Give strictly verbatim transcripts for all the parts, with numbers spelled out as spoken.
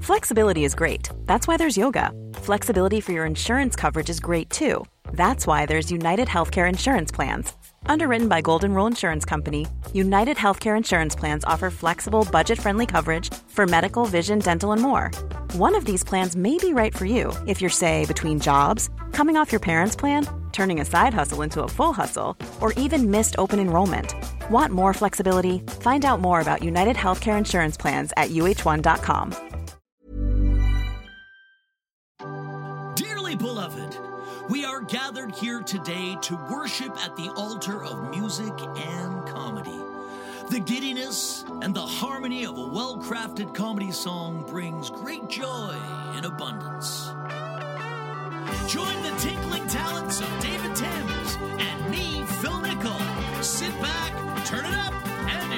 Flexibility is great. That's why there's yoga. Flexibility for your insurance coverage is great too. That's why there's United Healthcare Insurance Plans. Underwritten by Golden Rule Insurance Company, United Healthcare Insurance Plans offer flexible, budget-friendly coverage for medical, vision, dental, and more. One of these plans may be right for you if you're, say, between jobs, coming off your parents' plan, turning a side hustle into a full hustle, or even missed open enrollment. Want more flexibility? Find out more about United Healthcare Insurance Plans at U H one dot com. Dearly beloved, we are gathered here today to worship at the altar of music and comedy. The giddiness and the harmony of a well-crafted comedy song brings great joy in abundance. Join the tinkling talents of David Timms and me, Phil Nickel. Sit back, turn it up, and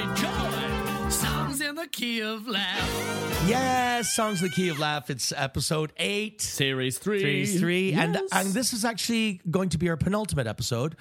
enjoy Songs in the Key of Laugh. Yes, Songs in the Key of Laugh. It's episode eight. Series three. Series three. Yes. And, and this is actually going to be our penultimate episode.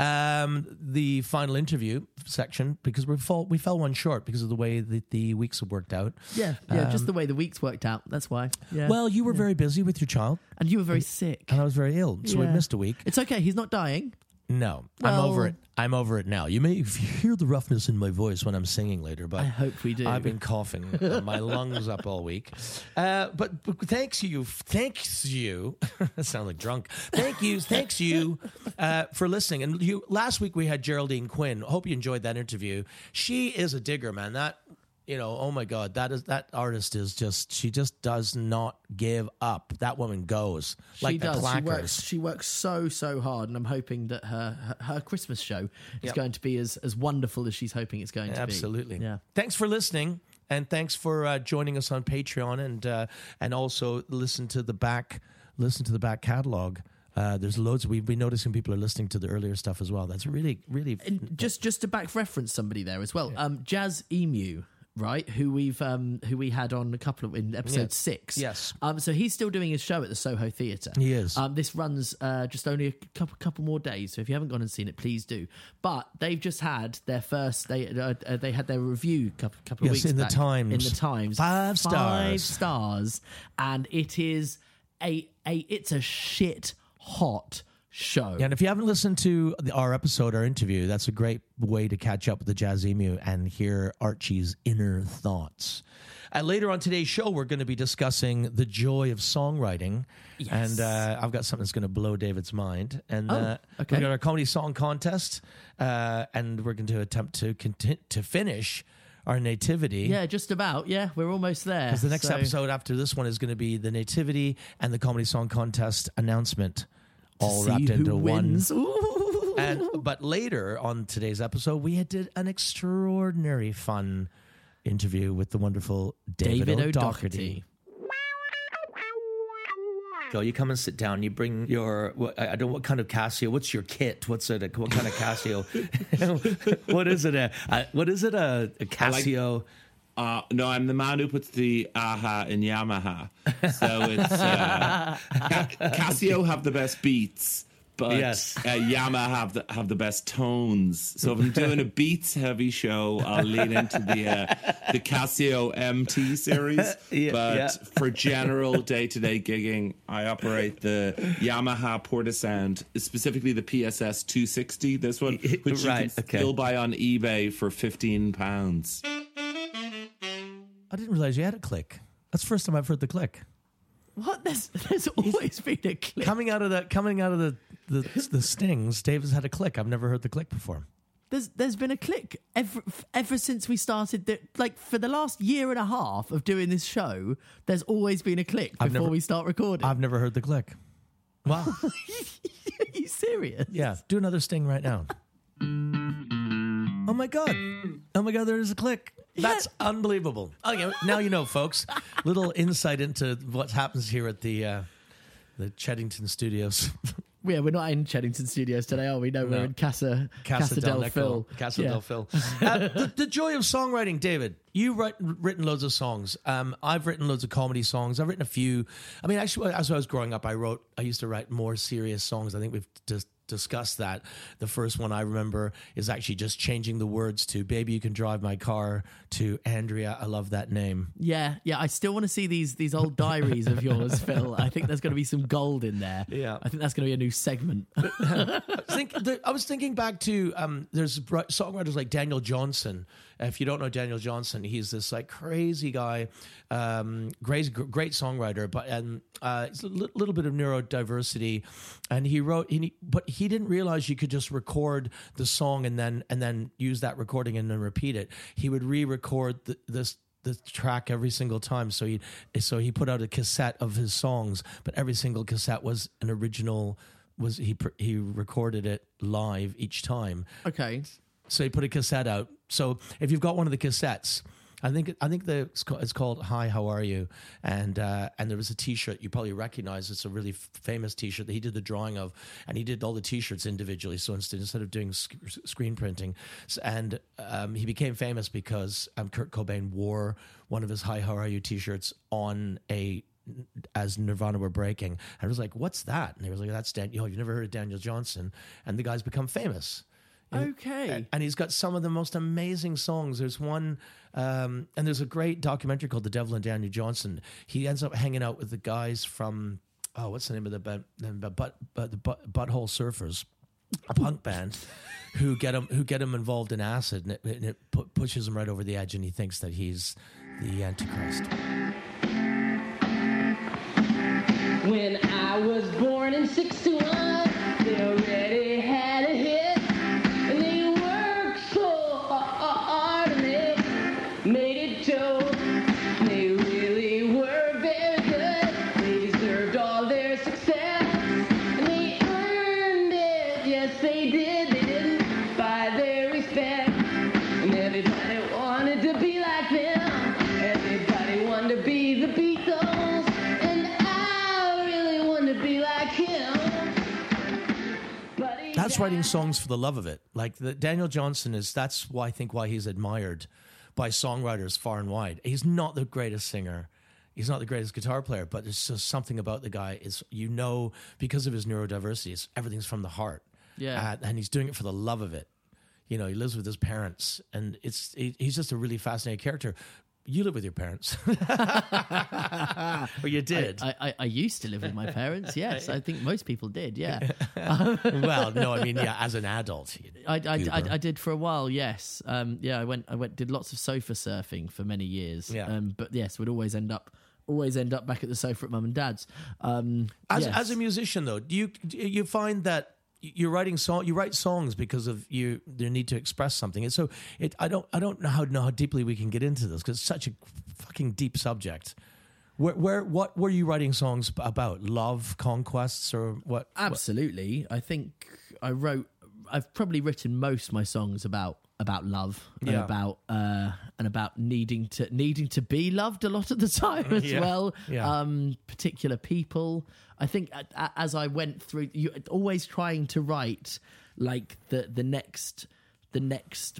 Um, the final interview section, because we fall, we fell one short because of the way that the weeks have worked out. Yeah, yeah, Um, just the way the weeks worked out. That's why. Yeah. Well, you were very busy with your child. and you were very sick. And I was very ill, so we Yeah. missed a week. It's okay. He's not dying. No, I'm Well- over it. I'm over it now. You may if you hear the roughness in my voice when I'm singing later, but I hope we do. I've been coughing my lungs up all week. Uh, but, but thanks you, thanks you. That sounds like drunk. Thank you, thanks you uh, for listening. And you, last week we had Geraldine Quinn. Hope you enjoyed that interview. She is a digger, man. That. You know, oh my God, that is that artist is just she just does not give up. That woman goes like she the does. She clackers. works. She works so so hard, and I'm hoping that her her, her Christmas show is Yep. going to be as as wonderful as she's hoping it's going to Absolutely. be. Yeah. Thanks for listening, and thanks for uh, joining us on Patreon, and uh, and also listen to the back listen to the back catalog. Uh, there's loads. We've been noticing people are listening to the earlier stuff as well. That's really really And just just to back reference somebody there as well. Um, Jazz Emu. Right, who we've um, who we had on a couple of in episode Yeah. six. Yes. Um, so he's still doing his show at the Soho Theatre. He is. Um, this runs uh, just only a couple couple more days. So if you haven't gone and seen it, please do. But they've just had their first. They uh, uh, they had their review couple couple of Yes, weeks in the back. Times. In the Times, Five Five stars. stars, and it is a a it's a shit hot show. Yeah, and if you haven't listened to the, our episode, our interview, that's a great way to catch up with the Jazz Emu and hear Archie's inner thoughts. Uh, later on today's show, we're going to be discussing the joy of songwriting. Yes. And uh, I've got something that's going to blow David's mind. And Oh, uh, okay. we've got our comedy song contest, uh, and we're going to attempt to conti- to finish our nativity. Yeah, just about. Yeah, we're almost there. Because the next So- episode after this one is going to be the nativity and the comedy song contest announcement. All see wrapped who into wins. one. Ooh. And but later on today's episode, we had did an extraordinary fun interview with the wonderful David, David O'Doherty. O'Doherty. So you come and sit down. You bring your what, I don't know what kind of Casio. What's your kit? What's it? What kind of Casio? what is it? A, a what is it? A, a Casio? Uh, no, I'm the man who puts the aha in Yamaha. So it's uh, Ca- Casio have the best beats, but Yes. uh, Yamaha have the have the best tones. So if I'm doing a beats heavy show, I'll lean into the uh, the Casio M T series. Yeah, but yeah. for general day to day gigging, I operate the Yamaha Portasound, specifically the P S S two sixty. This one, which Right, you can okay. still buy on eBay for fifteen pounds. I didn't realize you had a click. That's the first time I've heard the click What? There's there's always been a clip. coming out of the coming out of the the, the stings. David's had a click. I've never heard the click before. There's there's been a click ever ever since we started. The, like for the last year and a half of doing this show, there's always been a click I've before never- we start recording. I've never heard the click. Wow. Are you serious? Yeah, do another sting right now. Oh my God. Oh my God, there is a click. That's unbelievable. Okay, now you know, folks. Little insight into what happens here at the uh, the Cheddington Studios. Yeah, we're not in Cheddington Studios today, are we? No, we're No. in Casa Casa, Casa del, del Nickel. Phil. Casa Yeah. del Phil. Uh, the, the joy of songwriting, David. you've write, written loads of songs. Um, I've written loads of comedy songs. I've written a few. I mean, actually, as I was growing up, I wrote. I used to write more serious songs. I think we've just discussed that. The first one I remember is actually just changing the words to "Baby, you can drive my car" to "Andrea, I love that name." Yeah, yeah. I still want to see these these old diaries of yours, Phil. I think there's going to be some gold in there. Yeah. I think that's going to be a new segment. I, think the, I was thinking back to um, there's songwriters like Daniel Johnson. If you don't know Daniel Johnson, he's this like crazy guy, um, great great songwriter, but and uh, it's a li- little bit of neurodiversity, and he wrote, he, but he didn't realize you could just record the song and then and then use that recording and then repeat it. He would re-record the, this. the track every single time. So he so he put out a cassette of his songs, but every single cassette was an original. Was he he recorded it live each time? Okay. So he put a cassette out. So if you've got one of the cassettes, I think I think the it's called, it's called "Hi, How Are You?" and uh, and there was a T-shirt you probably recognize. It's a really f- famous T-shirt that he did the drawing of, and he did all the T-shirts individually. So instead instead of doing sc- screen printing, so, and um, he became famous because um, Kurt Cobain wore one of his "Hi, How Are You" T-shirts on a as Nirvana were breaking. And I was like, "What's that?" And he was like, "That's Dan. You know, you've never heard of Daniel Johnson?" And the guy's become famous. Okay. And he's got some of the most amazing songs. There's one, um, and there's a great documentary called The Devil and Daniel Johnson. He ends up hanging out with the guys from, oh, what's the name of the band? The Butt, but the Butt, Butthole Surfers, a punk band, who get him who get him involved in acid, and it, and it pu- pushes him right over the edge, and he thinks that he's the Antichrist. When I was born in sixty-one, they already had a hit. And they worked so hard and they made it show. They really were very good. They deserved all their success. And they earned it. Yes, they did. They didn't buy their respect. And everybody wanted to be like them. Everybody wanted to be the Beatles. That's writing songs for the love of it. Like the, Daniel Johnson is, that's why I think why he's admired by songwriters far and wide. He's not the greatest singer. He's not the greatest guitar player, but there's just something about the guy is, you know, because of his neurodiversity, it's, everything's from the heart. Yeah. Uh, and he's doing it for the love of it. You know, he lives with his parents, and it's he, he's just a really fascinating character. You live with your parents. Or you did. I, I, I used to live with my parents, yes. I think most people did, yeah. Well, no, I mean, yeah, as an adult. I, I, I, I did for a while, yes. Um, yeah, I went, I went, did lots of sofa surfing for many years. Yeah. Um, but yes, would always end up, always end up back at the sofa at mum and dad's. Um, As yes. as a musician, though, do you do you find that you're writing song you write songs because of you the need to express something? And so it I don't I don't know how know how deeply we can get into this because it's such a fucking deep subject. Where where what were you writing songs about? Love, conquests, or what? Absolutely. I think I wrote. I've probably written most of my songs about about love and Yeah. about uh, and about needing to needing to be loved a lot of the time as Yeah. well. Yeah. Um, particular people. I think a- a- as I went through, you always trying to write like the the next. the next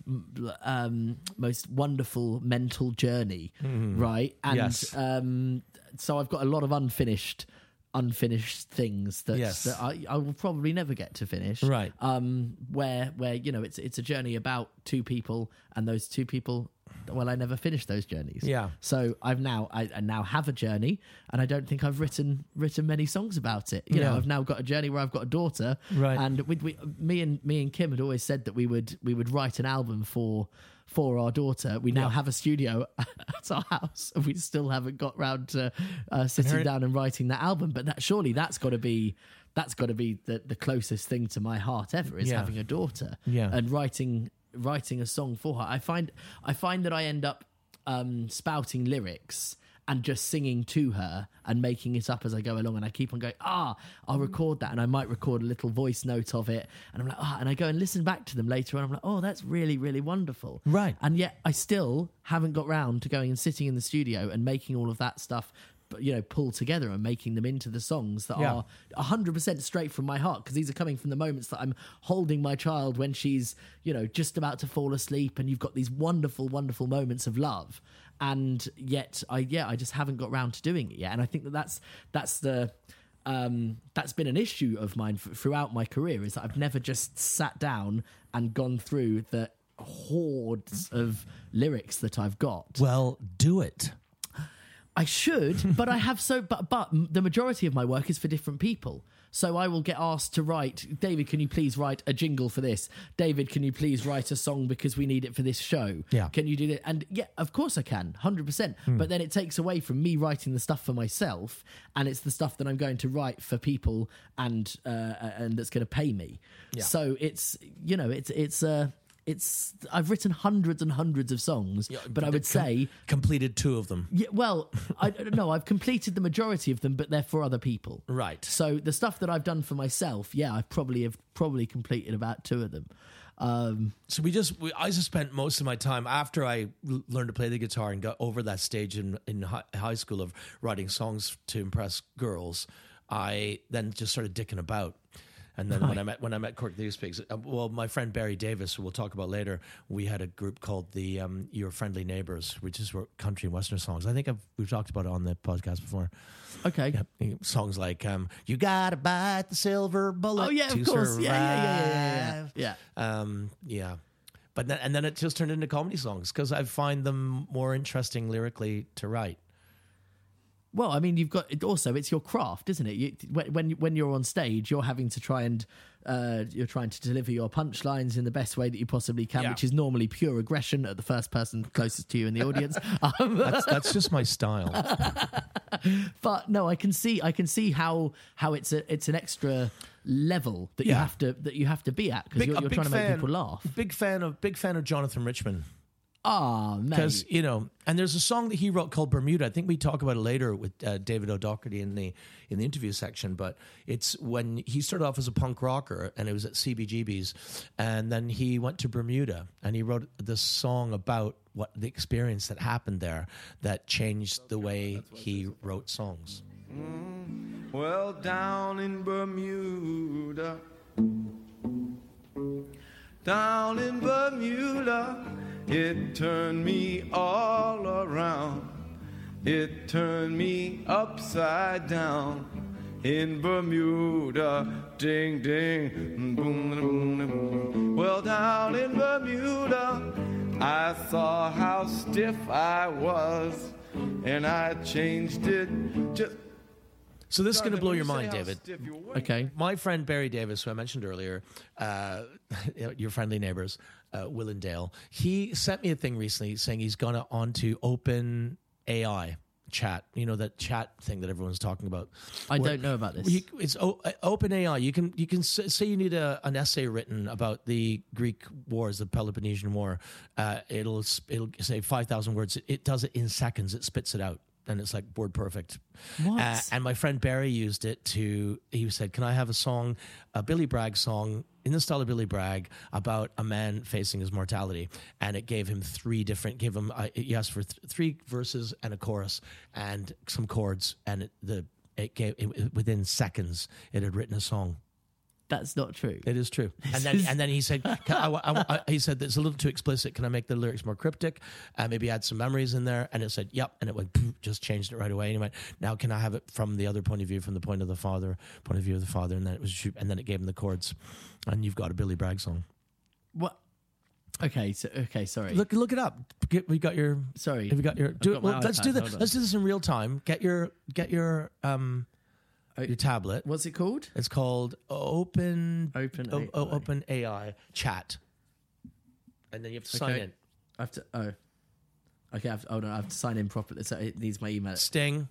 um, most wonderful mental journey, right? And Yes. um, so I've got a lot of unfinished unfinished things that, Yes. that I, I will probably never get to finish. Right. Um, where where you know it's it's a journey about two people, and those two people, well, I never finished those journeys. Yeah. So I've now I, I now have a journey, and I don't think I've written written many songs about it. You know, Yeah. I've now got a journey where I've got a daughter, Right. And we, we me and me and Kim had always said that we would we would write an album for. For our daughter, we now Yeah. have a studio at our house, and we still haven't got round to uh, sitting her- down and writing that album. But that surely that's got to be that's got to be the, the closest thing to my heart ever is Yeah. having a daughter, Yeah. and writing writing a song for her. I find I find that I end up um, spouting lyrics and just singing to her and making it up as I go along. And I keep on going, ah, I'll record that. And I might record a little voice note of it. And I'm like, ah, and I go and listen back to them later on. I'm like, oh, that's really, really wonderful. Right. And yet I still haven't got round to going and sitting in the studio and making all of that stuff you know, pull together and making them into the songs that Yeah. are one hundred percent straight from my heart, because these are coming from the moments that I'm holding my child when she's, you know, just about to fall asleep, and you've got these wonderful, wonderful moments of love. And yet, I yeah, I just haven't got round to doing it yet. And I think that that's that's the um, that's been an issue of mine f- throughout my career, is that I've never just sat down and gone through the hordes of lyrics that I've got. Well, do it. I should, but I have so, but but the majority of my work is for different people. So I will get asked to write, David, can you please write a jingle for this? David, can you please write a song because we need it for this show? Yeah. Can you do that? And yeah, of course I can, one hundred percent. But then it takes away from me writing the stuff for myself, and it's the stuff that I'm going to write for people, and uh, and that's going to pay me. Yeah. So it's, you know, it's it's uh, it's I've written hundreds and hundreds of songs, but I would say Completed two of them. yeah, well, I don't know. I've completed the majority of them, but they're for other people. Right. So the stuff that I've done for myself, yeah, I probably have probably completed about two of them. Um, So we just, we, I just spent most of my time after I l- learned to play the guitar and got over that stage in, in hi- high school of writing songs to impress girls. I then just started dicking about. And then when I met when I met Cork Newspigs, uh, well, my friend Barry Davis, who we'll talk about later, we had a group called the um, Your Friendly Neighbors, which is wrote country and western songs. I think I've, we've talked about it on the podcast before. okay. Yeah, songs like um, "You Gotta Bite the Silver Bullet." Oh yeah, to of course. survive. Yeah, yeah, yeah, yeah, yeah, yeah. Yeah. Um, yeah. But then, and then it just turned into comedy songs because I find them more interesting lyrically to write. Well, I mean, you've got it also. It's your craft, isn't it? You, when when when you're on stage, you're having to try and uh, you're trying to deliver your punchlines in the best way that you possibly can, Yeah. which is normally pure aggression at the first person closest to you in the audience. um, That's that's just my style. but no, I can see I can see how how it's a it's an extra level that you Yeah. have to that you have to be at, because Big- you're, a you're big trying to make fan- people laugh. Big fan of big fan of Jonathan Richman. Ah, Because, mate. you know, and there's a song that he wrote called Bermuda. I think we talk about it later with uh, David O'Doherty in the in the interview section. But it's when he started off as a punk rocker, and it was at C B G B's, and then he went to Bermuda, and he wrote this song about what the experience that happened there that changed the way he wrote songs. Well, down in Bermuda, down in Bermuda, it turned me all around. It turned me upside down. In Bermuda, ding ding, boom, boom, boom. Well, down in Bermuda, I saw how stiff I was, and I changed it just. So this is going to blow your mind, Say how David. stiff you were. Okay. My friend Barry Davis, who I mentioned earlier, uh, your friendly neighbors, uh, Will and Dale, he sent me a thing recently saying he's gone onto Open A I chat. You know, that chat thing that everyone's talking about. I Where- don't know about this. You, it's o- Open A I. You can you can s- say you need a, an essay written about the Greek wars, the Peloponnesian War. Uh, it'll s- it'll say five thousand words. It, it does it in seconds. It spits it out. And it's like word perfect. What? Uh, and my friend Barry used it to, he said, can I have a song, a Billy Bragg song in the style of Billy Bragg about a man facing his mortality? And it gave him three different, gave him, uh, he asked for th- three verses and a chorus and some chords. And it, the, it gave, it, within seconds, it had written a song. That's not true. It is true. And then and then he said, can I, I, I, he said, it's a little too explicit. Can I make the lyrics more cryptic? Uh, maybe add some memories in there. And it said, yep. And it went, poof, just changed it right away. And he went, now can I have it from the other point of view, from the point of the father, point of view of the father? And then it was, shoot, and then it gave him the chords. And you've got a Billy Bragg song. What? Okay. So okay. Sorry. Look, look it up. Get, we got your. Sorry. Have you got your? Do got it. my Well, let's iPad. do that. Hold on. Let's do this in real time. Get your. Get your. Um. Your tablet. What's it called? It's called Open Open o- o- A I. Open A I chat, and then you have to sign Okay. in. I have to. Oh. Okay. I have to, hold on. I have to sign in properly. So it needs my email. Sting.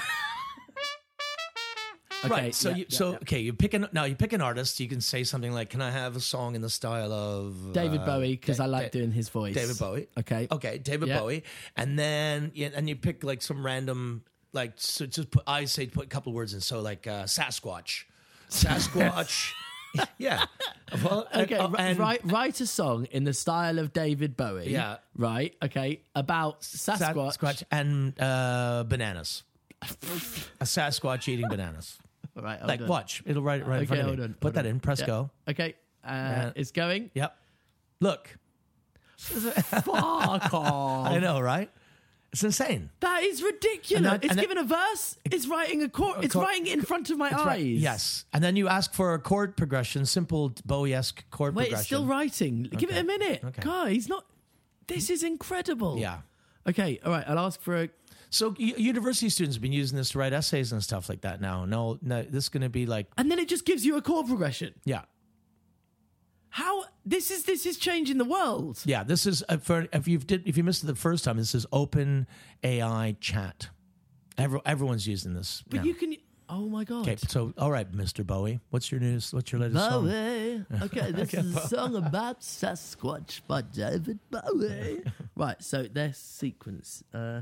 Okay, Right. So yeah, you yeah, so yeah. okay. You pick an now. You pick an artist. You can say something like, "Can I have a song in the style of David uh, Bowie, because Da- I like Da- doing his voice. David Bowie. Okay. Okay. David Yeah. Bowie, and then yeah, and you pick like some random like so just put. I say put a couple words in. So like uh, Sasquatch, Sasquatch. Yeah. Well, and- Okay, uh, ri- and- write write a song in the style of David Bowie. Yeah. Right. Okay. About Sasquatch. Sasquatch and uh, bananas. A Sasquatch eating bananas. All right, hold Like, on. watch. It'll write it right in Okay, front of hold me. on, Put hold that on. in. Press Yeah. go. Okay, uh, it's going. Yep. Look. Fuck off. I know, right? It's insane. That is ridiculous. And that- it's and that- given a verse. It's writing a chord. It's chord- writing it in front of my That's eyes. right. Yes. And then you ask for a chord progression, simple Bowie-esque chord Wait, progression. it's still writing. Give it a minute. Okay. God, he's not. This is incredible. Yeah. Okay, all right. I'll ask for a. So u- university students have been using this to write essays and stuff like that now. No, no, this is going to be like, And then it just gives you a chord progression. yeah. How this is this is changing the world. Yeah, this is uh, for if you did if you missed it the first time. This is Open A I Chat. Every, everyone's using this. But now. you can. Oh my god. Okay, so all right, Mister Bowie, what's your news? What's your latest song? Bowie. Okay, this is a song about Sasquatch by David Bowie. Right, so their sequence. Uh,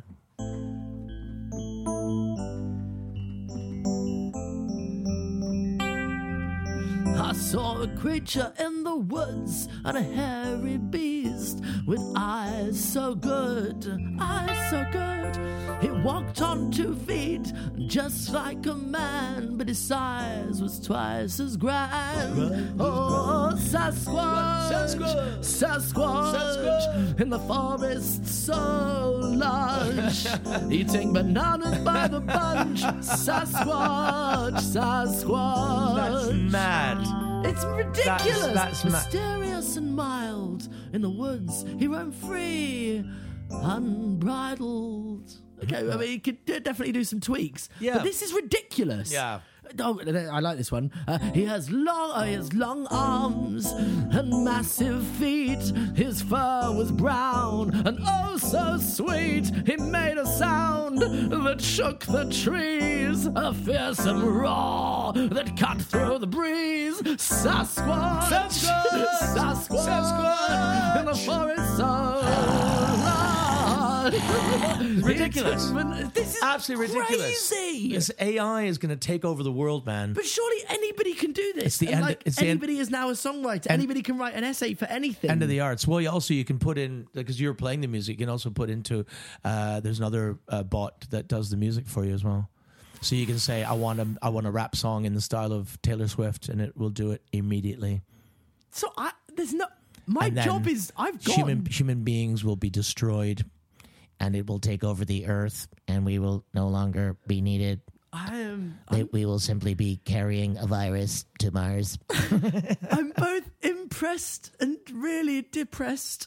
I saw a creature in the woods and a hairy beast with eyes so good, eyes so good. He walked on two feet just like a man, but his size was twice as grand. Oh, Sasquatch, Sasquatch, Sasquatch, Sasquatch. in the forest so large, eating bananas by the bunch. Sasquatch, Sasquatch. That's mad. It's ridiculous. That's- that's ma- mysterious and mild. In the woods, he roamed free, unbridled. Okay, I mean, he could d- definitely do some tweaks. Yeah. But this is ridiculous. Yeah. Oh, I like this one. Uh, he has long, uh, he has long arms and massive feet. His fur was brown and oh so sweet. He made a sound that shook the trees, a fearsome roar that cut through the breeze. Sasquatch, Sasquatch! Sasquatch, Sasquatch! in the forest so large. Ridiculous. It's- This is Absolutely ridiculous. crazy. This A I is going to take over the world, man. But surely anybody can do this. It's the And, end- like, it's the end- anybody is now a songwriter. anybody can write an essay for anything. End of the arts. Well, you also you can put in because you're playing the music. You can also put into uh, there's another uh, bot that does the music for you as well. So you can say I want a I want a rap song in the style of Taylor Swift, and it will do it immediately. So I, there's no. My And then job is I've gone. Human human beings will be destroyed, and it will take over the earth, and we will no longer be needed. I am. We, we will simply be carrying a virus to Mars. I'm both impressed and really depressed.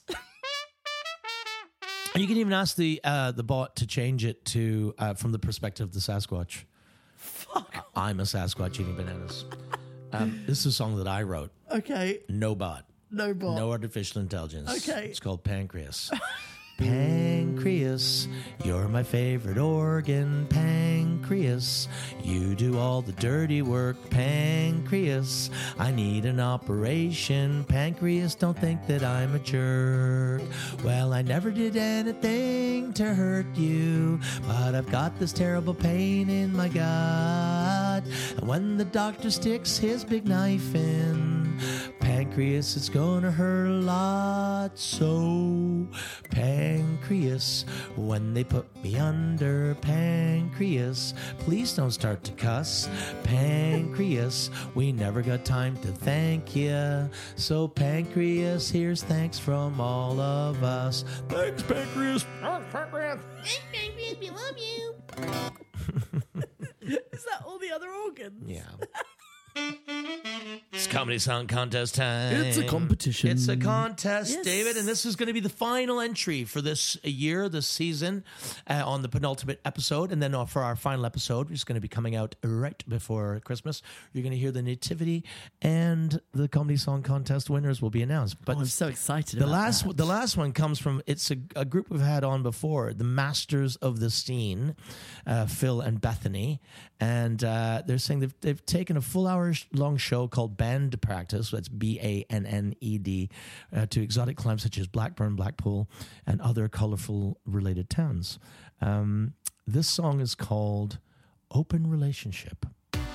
You can even ask the uh, the bot to change it to uh, from the perspective of the Sasquatch. Fuck. I'm a Sasquatch eating bananas. Um, this is a song that I wrote. Okay. No bot. No bot. No artificial intelligence. Okay. It's called Pancreas. Pancreas, you're my favorite organ. Pancreas, you do all the dirty work. Pancreas, I need an operation. Pancreas, don't think that I'm a jerk. Well, I never did anything to hurt you, but I've got this terrible pain in my gut. And when the doctor sticks his big knife in, pancreas, it's gonna hurt a lot. So, pancreas, when they put me under, pancreas, please don't start to cuss. Pancreas, we never got time to thank you. So, pancreas, here's thanks from all of us. Thanks, pancreas. Pancreas. we love you. Is that all the other organs? Yeah. It's comedy song contest time. It's a competition. It's a contest, Yes. David, and this is going to be the final entry for this year, this season, uh, on the penultimate episode, and then uh, for our final episode, which is going to be coming out right before Christmas. You're going to hear the nativity, and the comedy song contest winners will be announced. But Oh, I'm so excited. the about last, that. the last one comes from it's a, a group we've had on before, the Masters of the Scene, uh, Phil and Bethany, and uh, they're saying they've they've taken a full hour long show called Band Practice. That's B A N N E D, uh, to exotic climes such as Blackburn, Blackpool, and other colorful related towns. Um, this song is called "Open Relationship."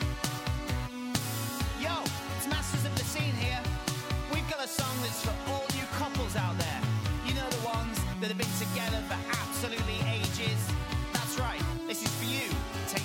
Yo, it's Masters of the Scene here. We've got a song that's for all you couples out there. You know the ones that have been together for absolutely ages. That's right, this is for you. Take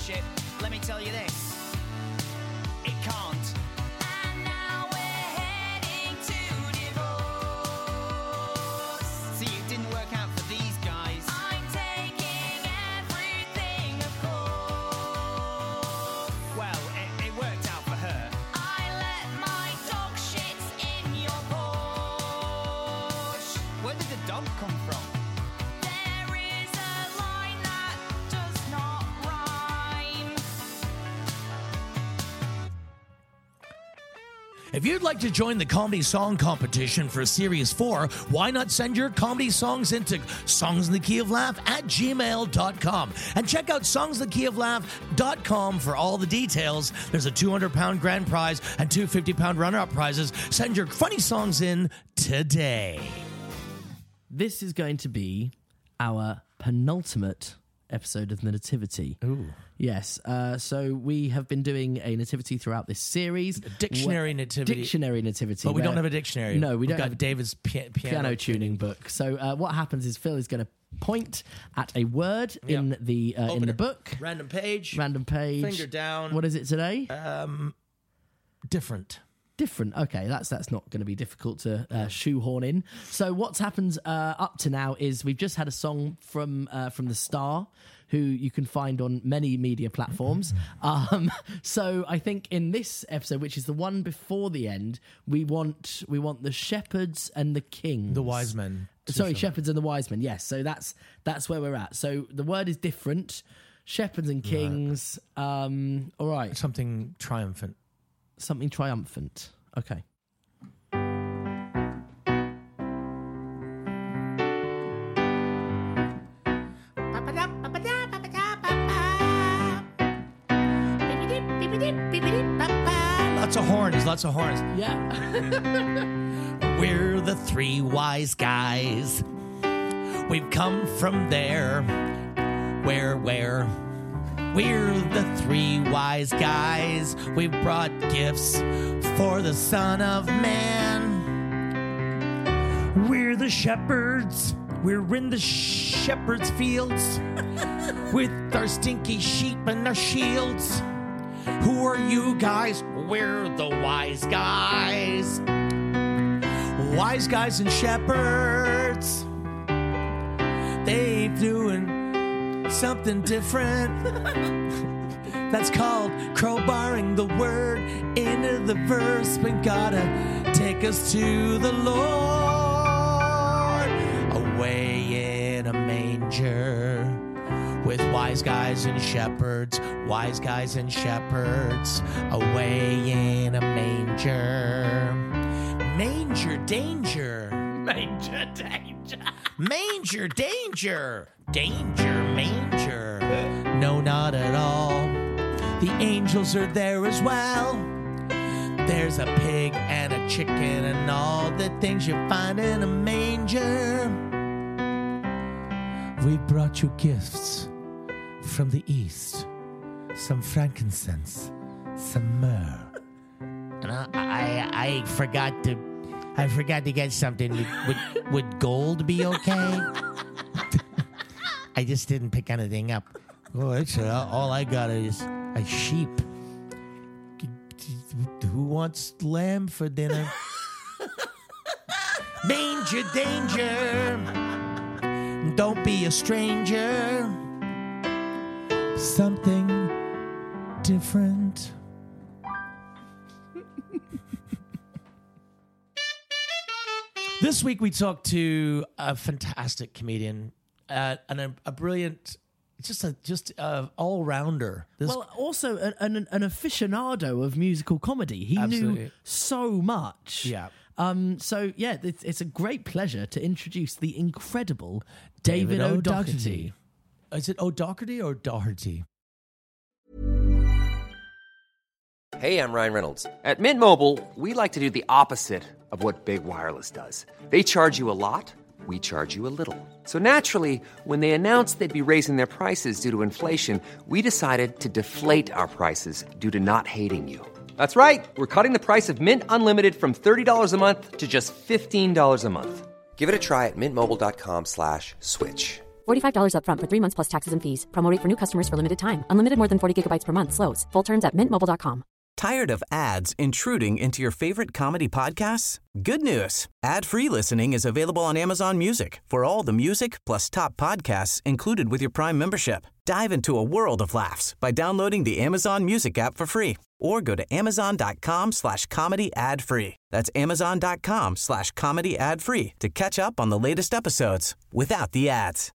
relationship, let me tell you this. It can't. And now we're heading to divorce. See, it didn't work out for these guys. I'm taking everything, of course. Well, it, it worked out for her. I let my dog shit in your Porsche. Where did the dog come from? There is a line that does not rhyme. If you'd like to join the comedy song competition for Series four, why not send your comedy songs into songs in the key of laugh at gmail dot com. And check out songs in the key of laugh dot com for all the details. There's a two hundred pound grand prize and two fifty pound runner-up prizes. Send your funny songs in today. This is going to be our penultimate episode of the Nativity. Ooh. Yes. Uh, so we have been doing a nativity throughout this series. A dictionary nativity. Dictionary nativity. But we don't where- have a dictionary. No, we We've don't got have David's pi- piano, piano tuning book. So uh, what happens is Phil is going to point at a word in Yep. the uh, in Open the it. book. Random page. Random page. Finger down. What is it today? Um, different. Different. Okay, that's that's not going to be difficult to uh, shoehorn in. So what's happened uh, up to now is we've just had a song from uh, from the Star, who you can find on many media platforms. Um, so I think in this episode, which is the one before the end, we want we want the shepherds and the kings, The wise men. Sorry, shepherds and the wise men. Yes, so that's that's where we're at. So the word is different. Shepherds and kings. Um, all right, Something triumphant. something triumphant. Okay. Lots of horns. Lots of horns. Yeah. We're the three wise guys. We've come from there. Where, where? We're the three wise guys. We've brought gifts for the Son of Man. We're the shepherds. We're in the shepherd's fields with our stinky sheep and our shields. Who are you guys? We're the wise guys. Wise guys and shepherds. They doing something different. That's called crowbarring the word into the verse. We gotta take us to the Lord. Away in a manger with wise guys and shepherds, wise guys and shepherds, away in a manger. Manger danger. Manger danger. Manger danger. Danger, manger. No, not at all. The angels are there as well. There's a pig and a chicken and all the things you find in a manger. We brought you gifts from the east, some frankincense, some myrrh, and I, I, I forgot to, I forgot to get something. Would, would, would gold be okay? I just didn't pick anything up. Oh, that's uh, all I got is a sheep. Who wants lamb for dinner? Manger danger. Don't be a stranger. Something different. This week we talked to a fantastic comedian uh, and a, a brilliant, just a just a all rounder. Well, also an, an, an aficionado of musical comedy. He Absolutely. knew so much. Yeah. Um. So yeah, it's, it's a great pleasure to introduce the incredible David, David O'Doherty. O'Doherty. Is it O'Doherty or Doherty? Hey, I'm Ryan Reynolds. At Mint Mobile, we like to do the opposite of what Big Wireless does. They charge you a lot, we charge you a little. So naturally, when they announced they'd be raising their prices due to inflation, we decided to deflate our prices due to not hating you. That's right. We're cutting the price of Mint Unlimited from thirty dollars a month to just fifteen dollars a month. Give it a try at mintmobile.com slash switch. forty-five dollars upfront for three months plus taxes and fees. Promo rate for new customers for limited time. Unlimited more than forty gigabytes per month slows. Full terms at mint mobile dot com. Tired of ads intruding into your favorite comedy podcasts? Good news. Ad-free listening is available on Amazon Music for all the music plus top podcasts included with your Prime membership. Dive into a world of laughs by downloading the Amazon Music app for free or go to amazon.com slash comedy ad free. That's amazon.com slash comedy ad free to catch up on the latest episodes without the ads.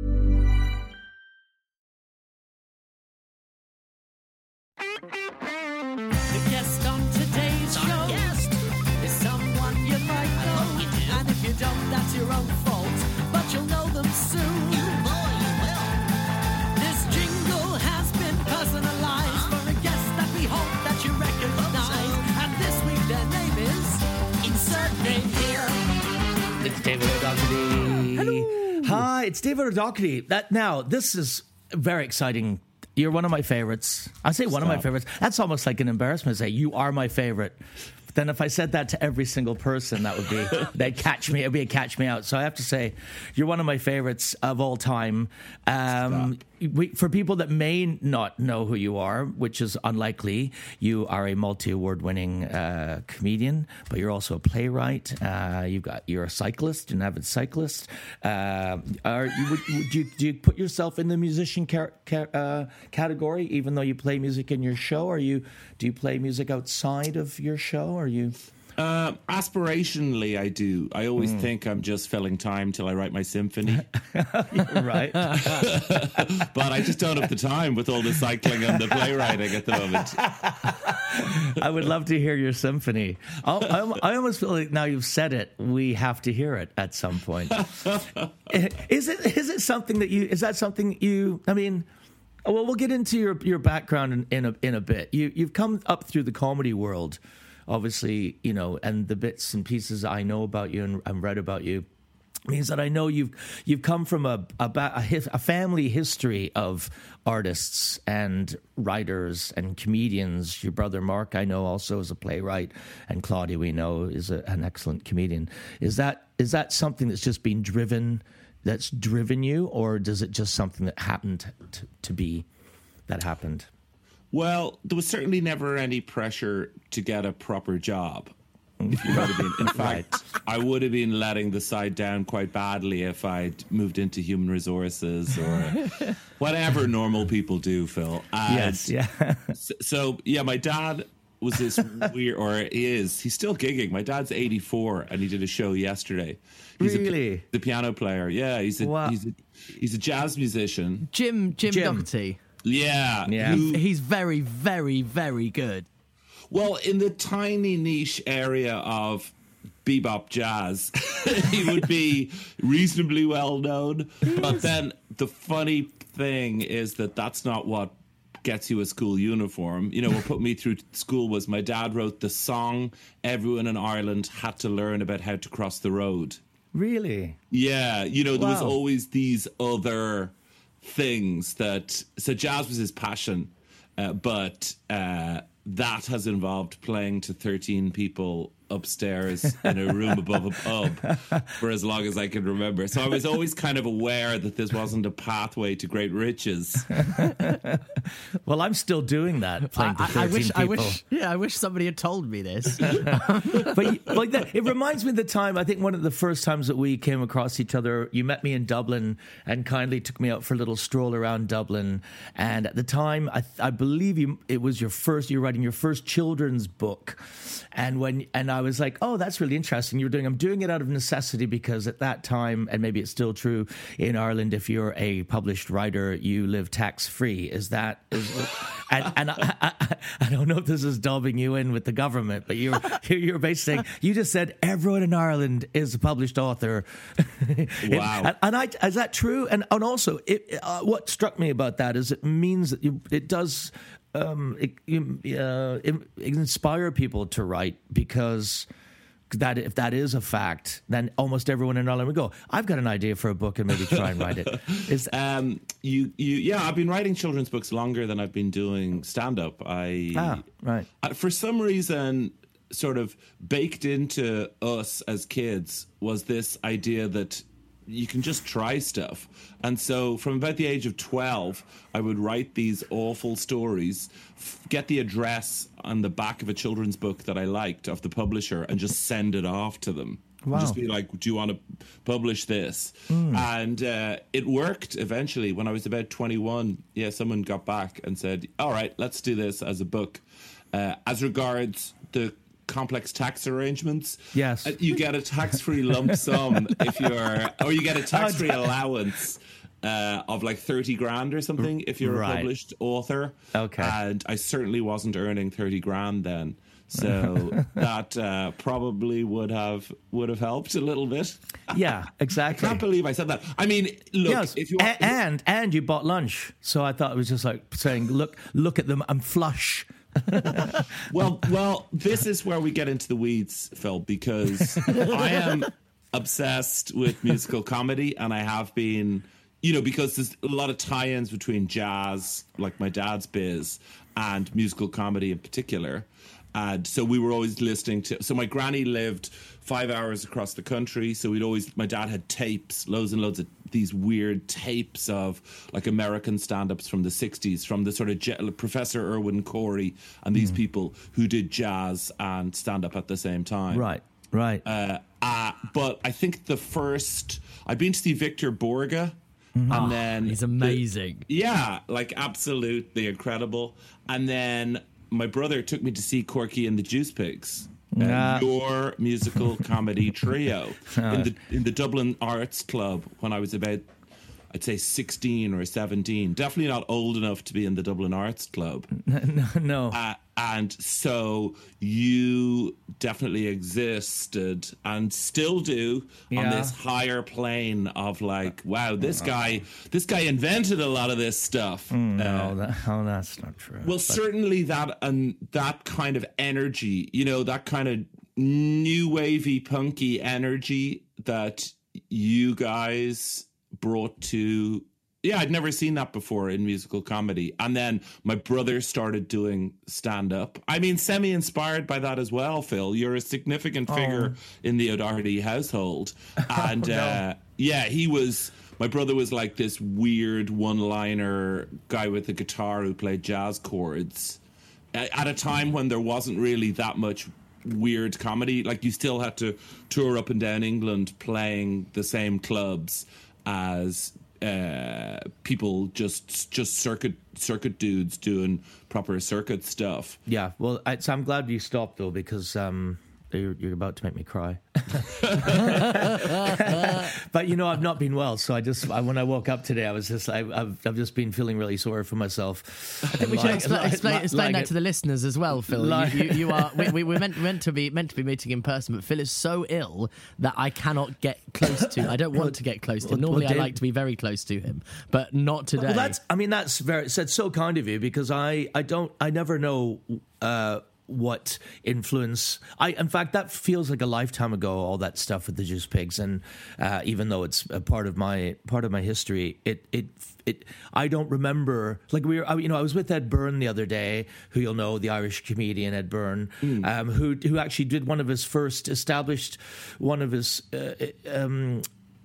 The guest on today's show guest. is someone you might know. you do. And if you don't, that's your own fault. But you'll know them soon. You boy, you will. This jingle has been personalized for a guest that we hope that you recognize. And this week their name is Insert Name Here. It's David O'Doherty. Hello. Hi, it's David O'Doherty. That now, this is very exciting. You're one of my favorites. I say one of my favorites. That's almost like an embarrassment to say you are my favorite. But then if I said that to every single person, that would be they'd catch me. It'd be a catch me out. So I have to say, you're one of my favorites of all time. Um, we, for people that may not know who you are, which is unlikely, you are a multi-award winning uh, comedian, but you're also a playwright. Uh, you've got you're a cyclist, an avid cyclist. Uh, are you, would, would you do you put yourself in the musician car, car, uh, category, even though you play music in your show? Are you do you play music outside of your show? Are you? Uh, aspirationally, I do. I always Mm. think I'm just filling time till I write my symphony. Right. But I just don't have the time with all the cycling and the playwriting at the moment. I would love to hear your symphony. I'll, I, I almost feel like now you've said it, we have to hear it at some point. Is it is it something that you? Is that something you? I mean, well, we'll get into your your background in, in a in a bit. You you've come up through the comedy world, obviously, you know, and the bits and pieces I know about you and I've read about you means that I know you've you've come from a a, a, his, a family history of artists and writers and comedians. Your brother Mark, I know, also is a playwright, and Claudia, we know, is a, an excellent comedian. Is that is that something that's just been driven, that's driven you, or does it just something that happened to, to be that happened? Well, there was certainly never any pressure to get a proper job. If you would have been. In fact, I would have been letting the side down quite badly if I'd moved into human resources or whatever normal people do, Phil. And Yes, yeah. so, so, yeah, my dad was this weird, or is, he's still gigging. My dad's eighty-four, and he did a show yesterday. He's Really? A, the piano player. Yeah, he's a, Wow. he's a, he's a jazz musician. Jim Jim, Jim. Doherty. Yeah. Yeah. who- He's very, very, very good. Well, in the tiny niche area of bebop jazz, he would be reasonably well known. But then the funny thing is that that's not what gets you a school uniform. You know, what put me through school was my dad wrote the song everyone in Ireland had to learn about how to cross the road. Really? Yeah, you know, there was Wow. always these other things that... So jazz was his passion, uh, but uh, that has involved playing to thirteen people upstairs in a room above a pub for as long as I can remember. So I was always kind of aware that this wasn't a pathway to great riches. Well, I'm still doing that, playing to I, thirteen I wish, people. I wish, yeah, I wish somebody had told me this. But you- like that, it reminds me of the time. I think one of the first times that we came across each other. You met me in Dublin and kindly took me out for a little stroll around Dublin. And at the time, I, I believe you, it was your first. You were writing your first children's book, and when and I was like, oh, that's really interesting. You're doing. I'm doing it out of necessity because at that time, and maybe it's still true in Ireland, if you're a published writer, you live tax free. Is that is? And, and I, I, I don't know if this is dobbing you in with the government, but you're you're basically saying, you just said everyone in Ireland is a published author. Wow. and, and I, is that true? And and also, it, uh, what struck me about that is it means that you, it does um, it, you, uh, it, inspire people to write, because that if that is a fact, then almost everyone in Ireland would go, I've got an idea for a book and maybe try and write it. Is Um, you, you, yeah, I've been writing children's books longer than I've been doing stand-up. I, ah right. uh, for some reason, sort of baked into us as kids was this idea that you can just try stuff. And so from about the age of twelve, I would write these awful stories, f- get the address on the back of a children's book that I liked of the publisher, and just send it off to them. Wow. Just be like, do you want to publish this? Mm. And uh, it worked eventually. When I was about twenty-one, yeah, someone got back and said, all right, let's do this as a book. Uh, as regards the complex tax arrangements, yes, uh, you get a tax-free lump sum if you're, or you get a tax-free allowance uh, of like thirty grand or something if you're Right. a published author. Okay. And I certainly wasn't earning thirty grand then. So that uh, probably would have would have helped a little bit. Yeah, exactly. I can't believe I said that. I mean, look, Yes, if you a- want, and and you bought lunch, so I thought it was just like saying, "Look, look at them, I'm flush." well, well, this is where we get into the weeds, Phil, because I am obsessed with musical comedy, and I have been, you know, because there's a lot of tie-ins between jazz, like my dad's biz, and musical comedy in particular. And so we were always listening to, so my granny lived five hours across the country. So we'd always, my dad had tapes, loads and loads of these weird tapes of like American stand-ups from the sixties, from the sort of Je- Professor Irwin Corey and these Mm. people who did jazz and stand-up at the same time. Right, right. Uh, uh, but I think the first, I've been to see Victor Borge. Mm-hmm. And Oh, then he's amazing. the- yeah, like absolutely incredible. And then my brother took me to see Corky and the Juice Pigs, uh, Ah. your musical comedy trio, Ah. in the in the Dublin Arts Club when I was about, I'd say sixteen or seventeen. Definitely not old enough to be in the Dublin Arts Club. no, no. Uh, and so you definitely existed and still do on Yeah. this higher plane of like, wow, this guy, this guy invented a lot of this stuff. Mm, no, Uh, that, oh, that's not true. well, But- certainly that and that kind of energy, you know, that kind of new wavy punky energy that you guys brought to. Yeah, I'd never seen that before in musical comedy. And then my brother started doing stand-up. I mean, semi-inspired by that as well, Phil. You're a significant figure in the O'Doherty household. And Oh, no. uh, yeah, he was... My brother was like this weird one-liner guy with a guitar who played jazz chords a- at a time when there wasn't really that much weird comedy. Like, you still had to tour up and down England playing the same clubs as... Uh, people just just circuit circuit dudes doing proper circuit stuff. Yeah, well, I, so I'm glad you stopped though, because um, you're, you're about to make me cry. But you know, I've not been well, so I just I, when I woke up today, I was just I, I've I've just been feeling really sorry for myself. I think we should expla- explain, explain that to the listeners as well, Phil. like- you, you, you are we, we, we're meant meant to be meant to be meeting in person, but Phil is so ill that I cannot get close to. I don't want to get close to him. Well, Normally, well, I Dave- like to be very close to him, but not today. Well, that's I mean that's very said so kind of you, because I I don't I never know uh, what influence I in fact that feels like a lifetime ago, all that stuff with the Juice Pigs, and uh, even though it's a part of my part of my history, it it it I don't remember, like we were I, you know I was with Ed Byrne the other day, who you'll know, the Irish comedian Ed Byrne, um, who who actually did one of his first established one of his uh, um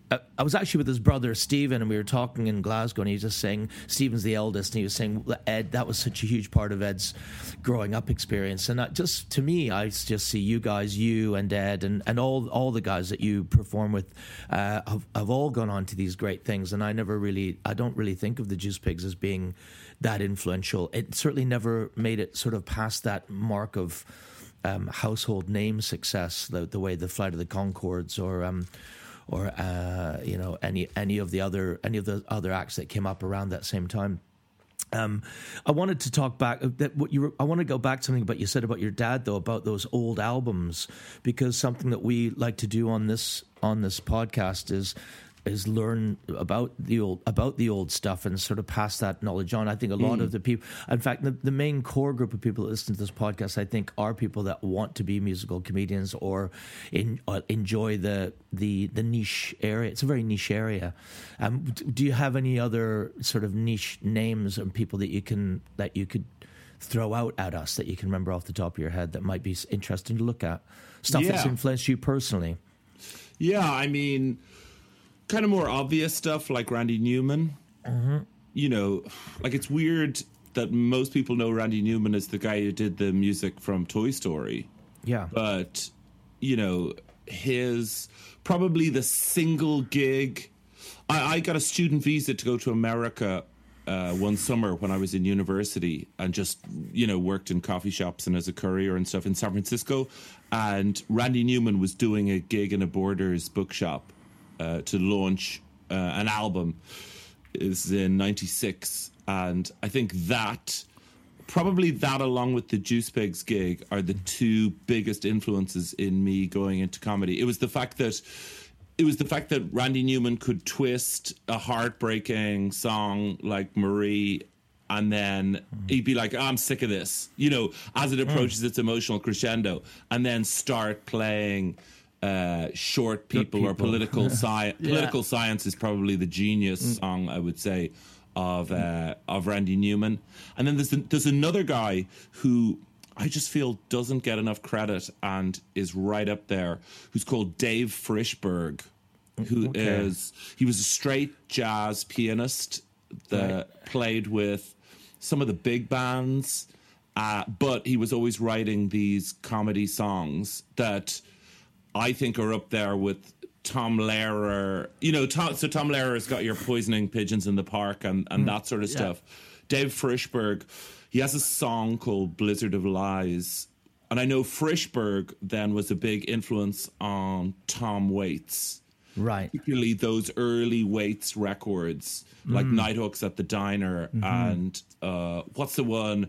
I was actually with his brother Stephen, and we were talking in Glasgow, and he was just saying, Stephen's the eldest, and he was saying, Ed, that was such a huge part of Ed's growing up experience. And that just, to me, I just see you guys, you and Ed, and, and all all the guys that you perform with uh, have, have all gone on to these great things. And I never really, I don't really think of the Juice Pigs as being that influential. It certainly never made it sort of past that mark of um, household name success, the, the way the Flight of the Conchords or... Um, or uh, you know any any of the other any of the other acts that came up around that same time. Um, I wanted to talk back that what you were, I want to go back to something about you said about your dad though, about those old albums, because something that we like to do on this on this podcast is is learn about the old about the old stuff and sort of pass that knowledge on. I think a lot Mm. of the people, in fact, the, the main core group of people that listen to this podcast, I think, are people that want to be musical comedians or in, uh, enjoy the the the niche area. It's a very niche area. Um, d- do you have any other sort of niche names and people that you can that you could throw out at us that you can remember off the top of your head that might be s- interesting to look at? Stuff that's Yeah. influenced you personally. Yeah, I mean, kind of more obvious stuff like Randy Newman. Mm-hmm. You know, like it's weird that most people know Randy Newman as the guy who did the music from Toy Story. Yeah. But, you know, his probably the single gig. I, I got a student visa to go to America uh, one summer when I was in university and just, you know, worked in coffee shops and as a courier and stuff in San Francisco. And Randy Newman was doing a gig in a Borders bookshop uh, to launch uh, an album. It was in ninety-six. And I think that, probably that along with the Juice Pigs gig are the two biggest influences in me going into comedy. It was the fact that It was the fact that Randy Newman could twist a heartbreaking song like Marie, and then he'd be like, oh, I'm sick of this, you know, as it approaches mm. its emotional crescendo, and then start playing uh, Short People, people. or Political Science. yeah. Political Science is probably the genius mm. song, I would say, of uh, of Randy Newman. And then there's, there's another guy who I just feel doesn't get enough credit and is right up there, who's called Dave Frischberg, who okay. is, he was a straight jazz pianist that right. played with some of the big bands, uh, but he was always writing these comedy songs that I think are up there with Tom Lehrer. You know, Tom, so Tom Lehrer's got your Poisoning Pigeons in the Park and, and mm. that sort of yeah. stuff. Dave Frischberg, he has a song called Blizzard of Lies. And I know Frischberg then was a big influence on Tom Waits. Right. Particularly those early Waits records, mm. like Nighthawks at the Diner mm-hmm. and uh, what's the one?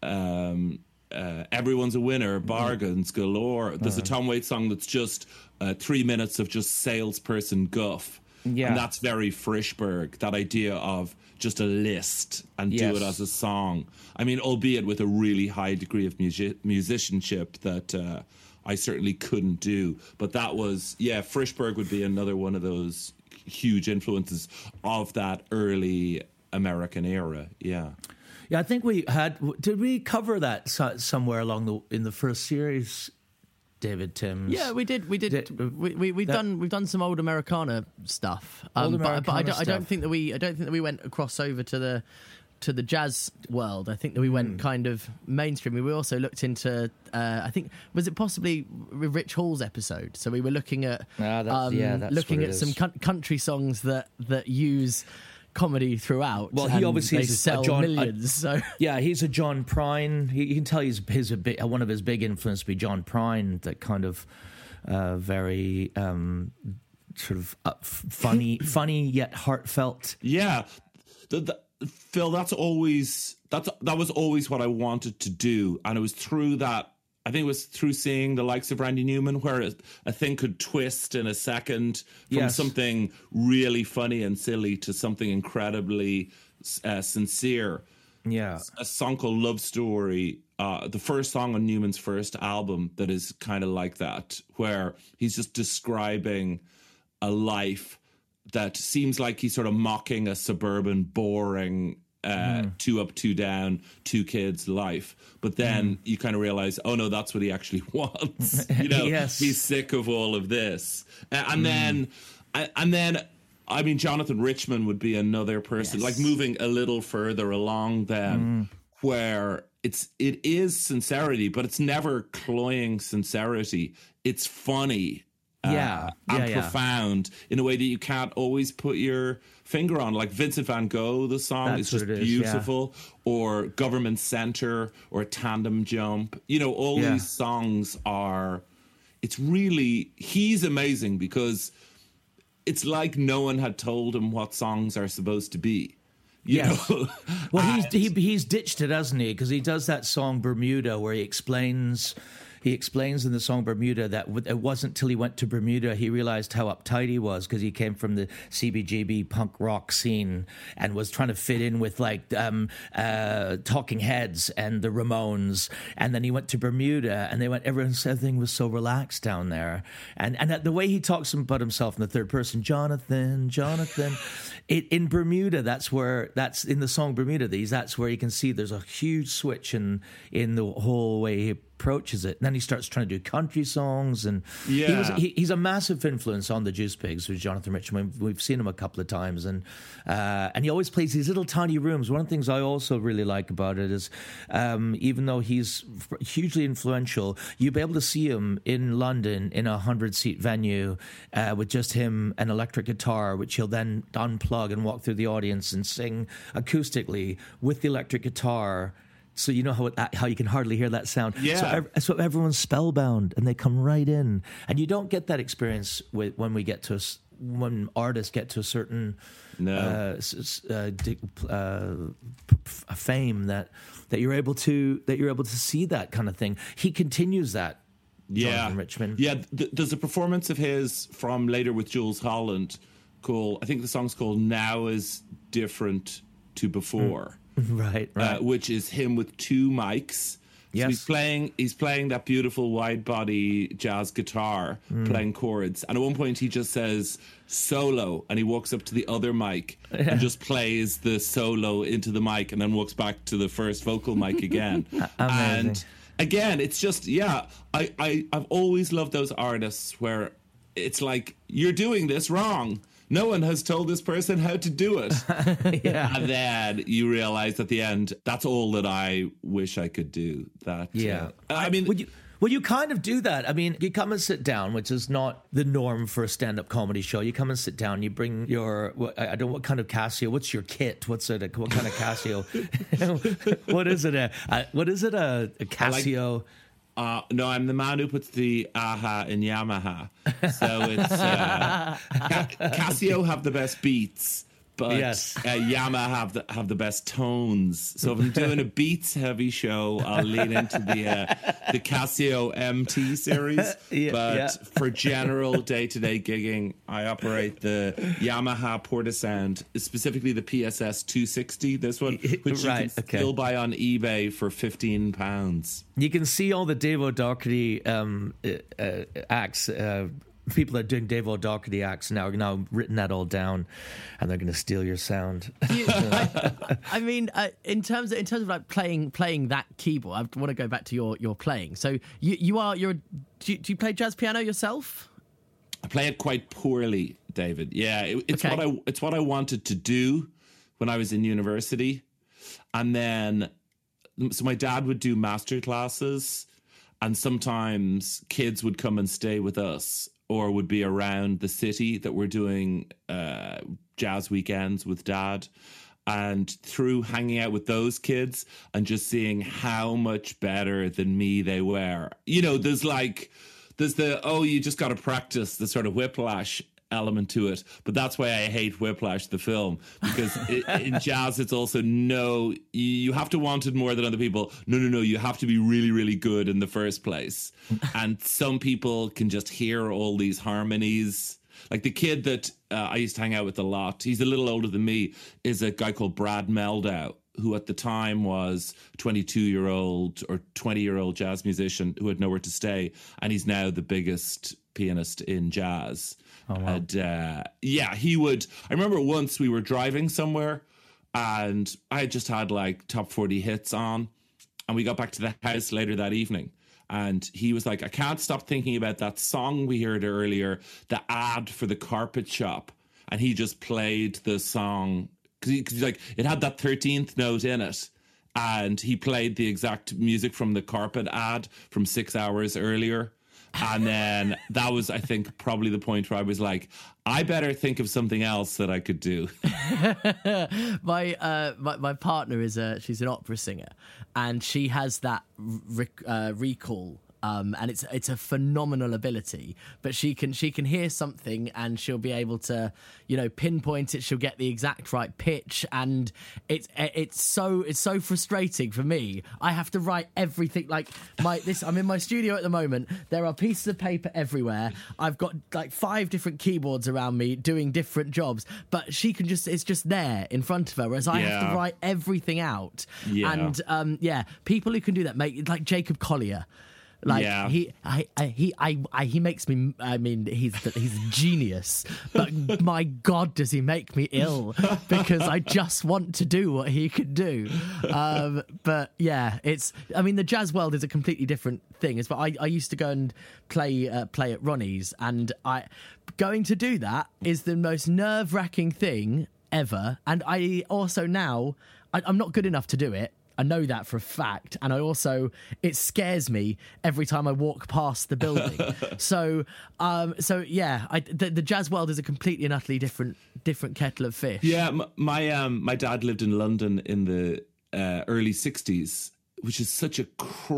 Um, uh, Everyone's a Winner, Bargains Galore. There's uh-huh. a Tom Waits song that's just uh, three minutes of just salesperson guff. Yeah. And that's very Frischberg, that idea of just a list and yes. do it as a song. I mean, albeit with a really high degree of music- musicianship that uh, I certainly couldn't do. But that was, yeah, Frischberg would be another one of those huge influences of that early American era. Yeah. Yeah, I think we had, did we cover that so, somewhere along the, in the first series, David Timms? Yeah, we did. We did. did we, we we've that, done we've done some old Americana stuff. Um, old Americana but, but I, don't, stuff. I don't think that we I don't think that we went across over to the to the jazz world. I think that we went mm. kind of mainstream. We also looked into. Uh, I think was it possibly Rich Hall's episode. So we were looking at ah, that's, um, yeah, that's looking at is. some cu- country songs that that use comedy throughout. Well, he obviously they is sell a John, millions. A, so yeah, he's a John Prine. He, you can tell he's his a bit, one of his big influences be John Prine. That kind of uh, very um, sort of uh, funny, funny yet heartfelt. Yeah, the, the, Phil. That's always that's that was always what I wanted to do, and it was through that. I think it was through seeing the likes of Randy Newman, where a, a thing could twist in a second from yes. something really funny and silly to something incredibly uh, sincere. Yeah. A song called Love Story, uh, the first song on Newman's first album that is kind of like that, where he's just describing a life that seems like he's sort of mocking a suburban, boring Uh, mm. two up, two down, two kids life. But then mm. you kind of realize, oh no, that's what he actually wants. You know, yes. he's sick of all of this. Uh, and mm. then, and then, I mean, Jonathan Richman would be another person, yes. like moving a little further along then, mm. where it's it is sincerity, but it's never cloying sincerity. It's funny. Uh, yeah, and yeah, profound yeah. in a way that you can't always put your finger on. Like Vincent van Gogh, the song That's is just is, beautiful, yeah. or Government Center, or Tandem Jump. You know, all yeah. these songs are. It's really he's amazing because it's like no one had told him what songs are supposed to be. You yeah. know? Well, he's he, he's ditched it, hasn't he? Because he does that song Bermuda, where he explains. He explains in the song Bermuda that it wasn't till he went to Bermuda he realized how uptight he was, because he came from the C B G B punk rock scene and was trying to fit in with like um, uh, Talking Heads and the Ramones. And then he went to Bermuda and they went, everyone said everything was so relaxed down there. And and the way he talks about himself in the third person, Jonathan, Jonathan, it, in Bermuda, that's where, that's in the song Bermuda, these that's where you can see there's a huge switch in, in the whole way he approaches it. And then he starts trying to do country songs, and Yeah. he was, he, he's a massive influence on the Juice Pigs with Jonathan Richman. We've seen him a couple of times, and uh, and he always plays these little tiny rooms. One of the things I also really like about it is, um, even though he's hugely influential, you'll be able to see him in London in a hundred-seat venue uh, with just him, an electric guitar, which he'll then unplug and walk through the audience and sing acoustically with the electric guitar. So you know how it, how you can hardly hear that sound. Yeah. So, ev- so everyone's spellbound, and they come right in. And you don't get that experience with, when we get to a s when artists get to a certain No. uh, s- s- uh, di- uh, f- fame that that you're able to that you're able to see that kind of thing. He continues that. Yeah, Jonathan Richman. Yeah, th- there's a performance of his from later with Jules Holland called, I think the song's called "Now Is Different to Before." Right, right. Uh, which is him with two mics. So Yes. he's playing. He's playing that beautiful wide body jazz guitar, Mm. playing chords. And at one point, he just says solo, and he walks up to the other mic and just plays the solo into the mic, and then walks back to the first vocal mic again. Amazing. And again, it's just yeah. I, I I've always loved those artists where it's like you're doing this wrong. No one has told this person how to do it. Yeah. And then you realize at the end, that's all that I wish I could do. That Yeah. uh, I mean, Would you, well, you kind of do that. I mean, you come and sit down, which is not the norm for a stand-up comedy show. You come and sit down. You bring your, what, I don't know, what kind of Casio? What's your kit? What's it? A, what kind of Casio? What is it? A, a, what is it? A, a Casio? Uh, no, I'm the man who puts the aha in Yamaha. So it's uh, Ca- Casio have the best beats, but Yes. uh, Yamaha have the have the best tones. So if I'm doing a beats heavy show, I'll lean into the uh, the Casio M T series. Yeah, but yeah. for general day to day gigging, I operate the Yamaha Portasound, specifically the P S S two sixty. This one, which Right, you can okay. still buy on eBay for fifteen pounds. You can see all the Dave O'Doherty um, uh, uh, acts. Uh, people that are doing Dave O'Doherty acts now are now written that all down, and they're going to steal your sound. You- I, I mean, uh, in terms of, in terms of like playing playing that keyboard, I want to go back to your your playing. So you you are you're do you, do you play jazz piano yourself? I play it quite poorly, David. Yeah, it, it's Okay. what I it's what I wanted to do when I was in university, and then so my dad would do master classes, and sometimes kids would come and stay with us, or would be around the city that we're doing uh, jazz weekends with Dad. And through hanging out with those kids and just seeing how much better than me they were, you know, there's like, there's the, oh, you just got to practice, the sort of Whiplash element to it. But that's why I hate Whiplash, the film, because it, in jazz, it's also no, you have to want it more than other people. No, no, no, you have to be really, really good in the first place. And some people can just hear all these harmonies. Like the kid that uh, I used to hang out with a lot, he's a little older than me, is a guy called Brad Meldau, who at the time was a twenty-two-year-old or twenty-year-old jazz musician who had nowhere to stay. And he's now the biggest pianist in jazz. Oh, wow. And uh, yeah, he would. I remember once we were driving somewhere and I had just had like top forty hits on. And we got back to the house later that evening. And he was like, I can't stop thinking about that song we heard earlier, the ad for the carpet shop. And he just played the song because he's like, it had that thirteenth note in it. And he played the exact music from the carpet ad from six hours earlier. And then that was, I think, probably the point where I was like, I better think of something else that I could do. my, uh, my my partner is a she's an opera singer, and she has that rec- uh, recall. Um, and it's it's a phenomenal ability, but she can she can hear something and she'll be able to, you know, pinpoint it. She'll get the exact right pitch, and it's it's so it's so frustrating for me. I have to write everything like my this. I'm in my studio at the moment. There are pieces of paper everywhere. I've got like five different keyboards around me doing different jobs, but she can just it's just there in front of her, whereas I have to Yeah. write everything out. Yeah. And um, yeah, people who can do that, make like Jacob Collier. Like Yeah. he, I, I, he, I, I, he makes me. I mean, he's he's a genius, but my God, does he make me ill? Because I just want to do what he could do. Um, but yeah, it's. I mean, the jazz world is a completely different thing. It's. But I, I used to go and play uh, play at Ronnie's, and I going to do that is the most nerve wracking thing ever. And I also now I, I'm not good enough to do it. I know that for a fact, and I also it scares me every time I walk past the building. so, um, so yeah, I, the, the jazz world is a completely and utterly different different kettle of fish. Yeah, m- my um, my dad lived in London in the uh, early sixties, which is such a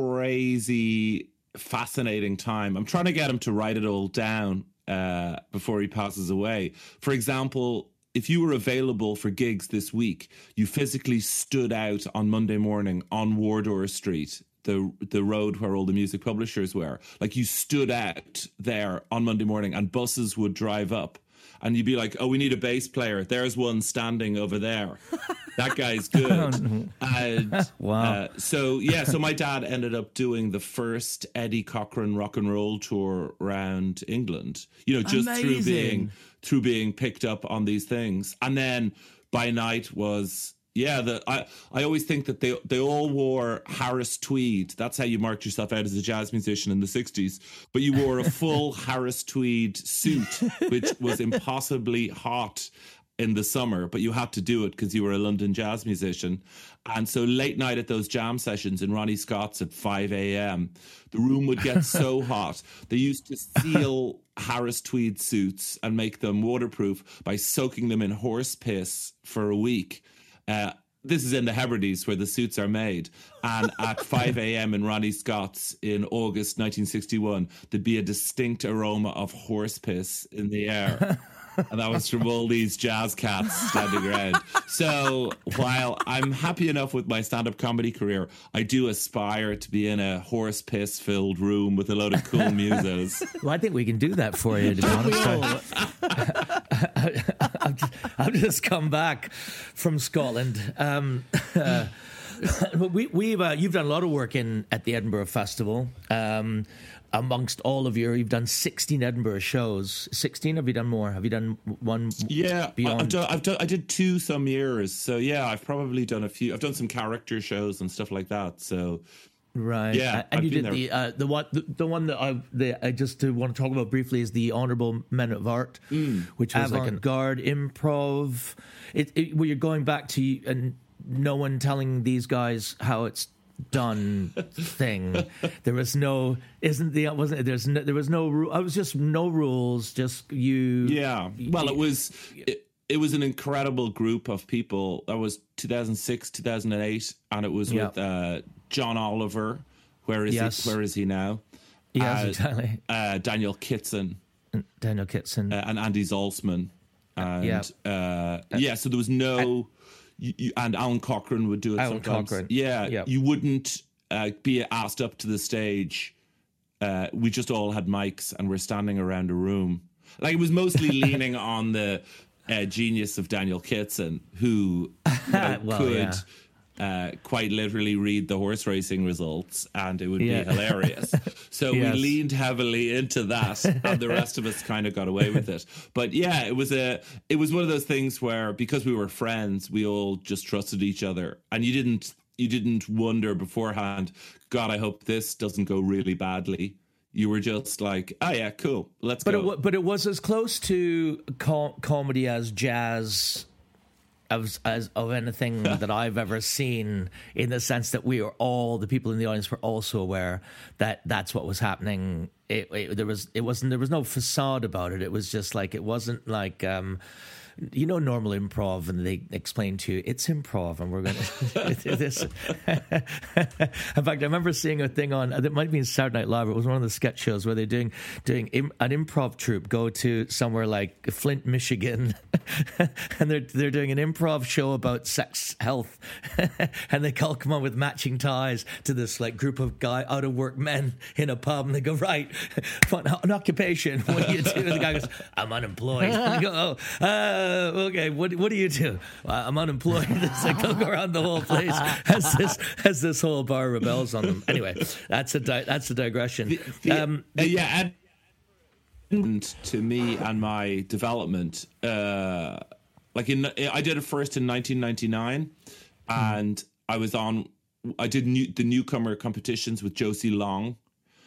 crazy, fascinating time. I'm trying to get him to write it all down uh, before he passes away. For example, if you were available for gigs this week, you physically stood out on Monday morning on Wardour Street, the the road where all the music publishers were. Like, you stood out there on Monday morning, and buses would drive up, and you'd be like, oh, we need a bass player. There's one standing over there. That guy's good. And, wow. Uh, so, yeah, so my dad ended up doing the first Eddie Cochran rock and roll tour around England, you know, just Amazing. through being through being picked up on these things. And then by night was, yeah, the I, I always think that they they all wore Harris tweed. That's how you marked yourself out as a jazz musician in the sixties. But you wore a full Harris tweed suit, which was impossibly hot in the summer, but you had to do it because you were a London jazz musician. And so late night at those jam sessions in Ronnie Scott's at five a.m., the room would get so hot. They used to seal Harris tweed suits and make them waterproof by soaking them in horse piss for a week. Uh, this is in the Hebrides where the suits are made. And at five a.m. in Ronnie Scott's in August nineteen sixty-one, there'd be a distinct aroma of horse piss in the air. And that was from all these jazz cats standing around. So while I'm happy enough with my stand-up comedy career, I do aspire to be in a horse piss-filled room with a load of cool musos. Well, I think we can do that for you, to be honest. I've, I've just come back from Scotland. Um, uh, we, we've uh, you've done a lot of work in at the Edinburgh Festival. Um, amongst all of your, you've done sixteen Edinburgh shows. sixteen? Have you done more? Have you done one? Yeah, beyond? I've done, I've done. I did two some years. So yeah, I've probably done a few. I've done some character shows and stuff like that. So. Right, yeah, uh, and I've you been did there. the uh, the one the, the one that I the, I just uh, want to talk about briefly is the Honourable Men of Art, Mm. which was like an avant-garde improv. It, it where you're going back to and no one telling these guys how it's done thing. There was no isn't the wasn't there's no, there was no ru- I was just no rules, just you. Yeah, well, it was. It, It was an incredible group of people. That was two thousand six, two thousand eight, and it was Yeah. with uh, John Oliver. Where is Yes. he? Where is he now? Yes, Uh, exactly. Uh, Daniel Kitson Daniel Kitson uh, and Andy Zaltzman. And Yeah. uh, yeah, so there was no. You, you, and Alan Cochrane would do it Alan sometimes. Cochrane. Yeah, Yeah. you wouldn't uh, be asked up to the stage. Uh, we just all had mics and we're standing around a room. Like, it was mostly leaning on the uh, genius of Daniel Kitson, who you know, Well, could yeah. uh, quite literally read the horse racing results, and it would Yeah. be hilarious. So Yes. we leaned heavily into that, and the rest of us kind of got away with it. But yeah, it was a it was one of those things where, because we were friends, we all just trusted each other, and you didn't you didn't wonder beforehand, God, I hope this doesn't go really badly. You were just like, oh yeah, cool, let's But go. it, wa- but it was as close to com- comedy as jazz as, as of anything that I've ever seen, in the sense that we were all, the people in the audience were also aware that that's what was happening. It, it there was it wasn't there was no facade about it. It was just like, it wasn't like um, you know, normal improv, and they explain to you it's improv, and we're going to this. In fact, I remember seeing a thing on, it might be in Saturday Night Live. It was one of the sketch shows where they're doing doing im, an improv troupe go to somewhere like Flint, Michigan, and they're they're doing an improv show about sex health, and they all come on with matching ties to this like group of guy out of work men in a pub, and they go, right, fun, an occupation. What do you do? And the guy goes, I'm unemployed. And they go, oh. Uh, Uh, okay, what what do you do? Well, I'm unemployed. It's like I'll go around the whole place as this as this whole bar rebels on them. Anyway, that's a di- that's a digression. The, the, um, uh, yeah, and to me and my development, uh, like in I did it first in nineteen ninety-nine, and I was on. I did new, the newcomer competitions with Josie Long,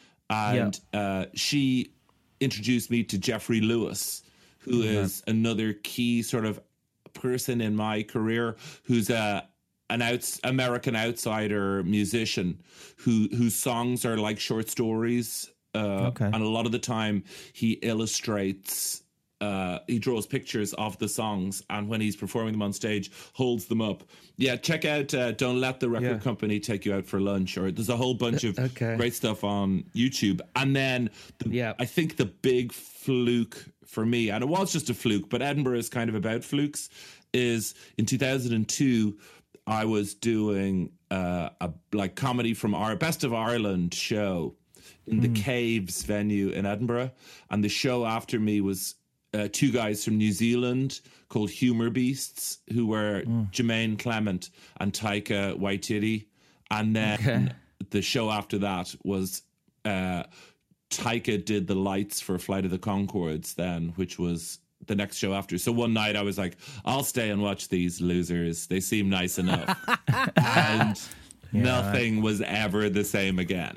and yeah. uh, she introduced me to Jeffrey Lewis, who mm-hmm. is another key sort of person in my career, who's a an outs, American outsider musician who whose songs are like short stories, uh, okay. and a lot of the time he illustrates. Uh, he draws pictures of the songs, and when he's performing them on stage, holds them up. Yeah, check out uh, Don't Let the Record yeah. Company Take You Out for Lunch, or there's a whole bunch of okay. great stuff on YouTube. And then the, yeah. I think the big fluke for me, and it was just a fluke, but Edinburgh is kind of about flukes, is in two thousand two, I was doing uh, a like comedy from our Best of Ireland show in the mm. Caves venue in Edinburgh, and the show after me was Uh, two guys from New Zealand called Humor Beasts, who were mm. Jermaine Clement and Taika Waititi. And then okay. the show after that was uh, Taika did the lights for Flight of the Conchords then, which was the next show after. So one night I was like, I'll stay and watch these losers. They seem nice enough. and... Yeah, nothing right. was ever the same again.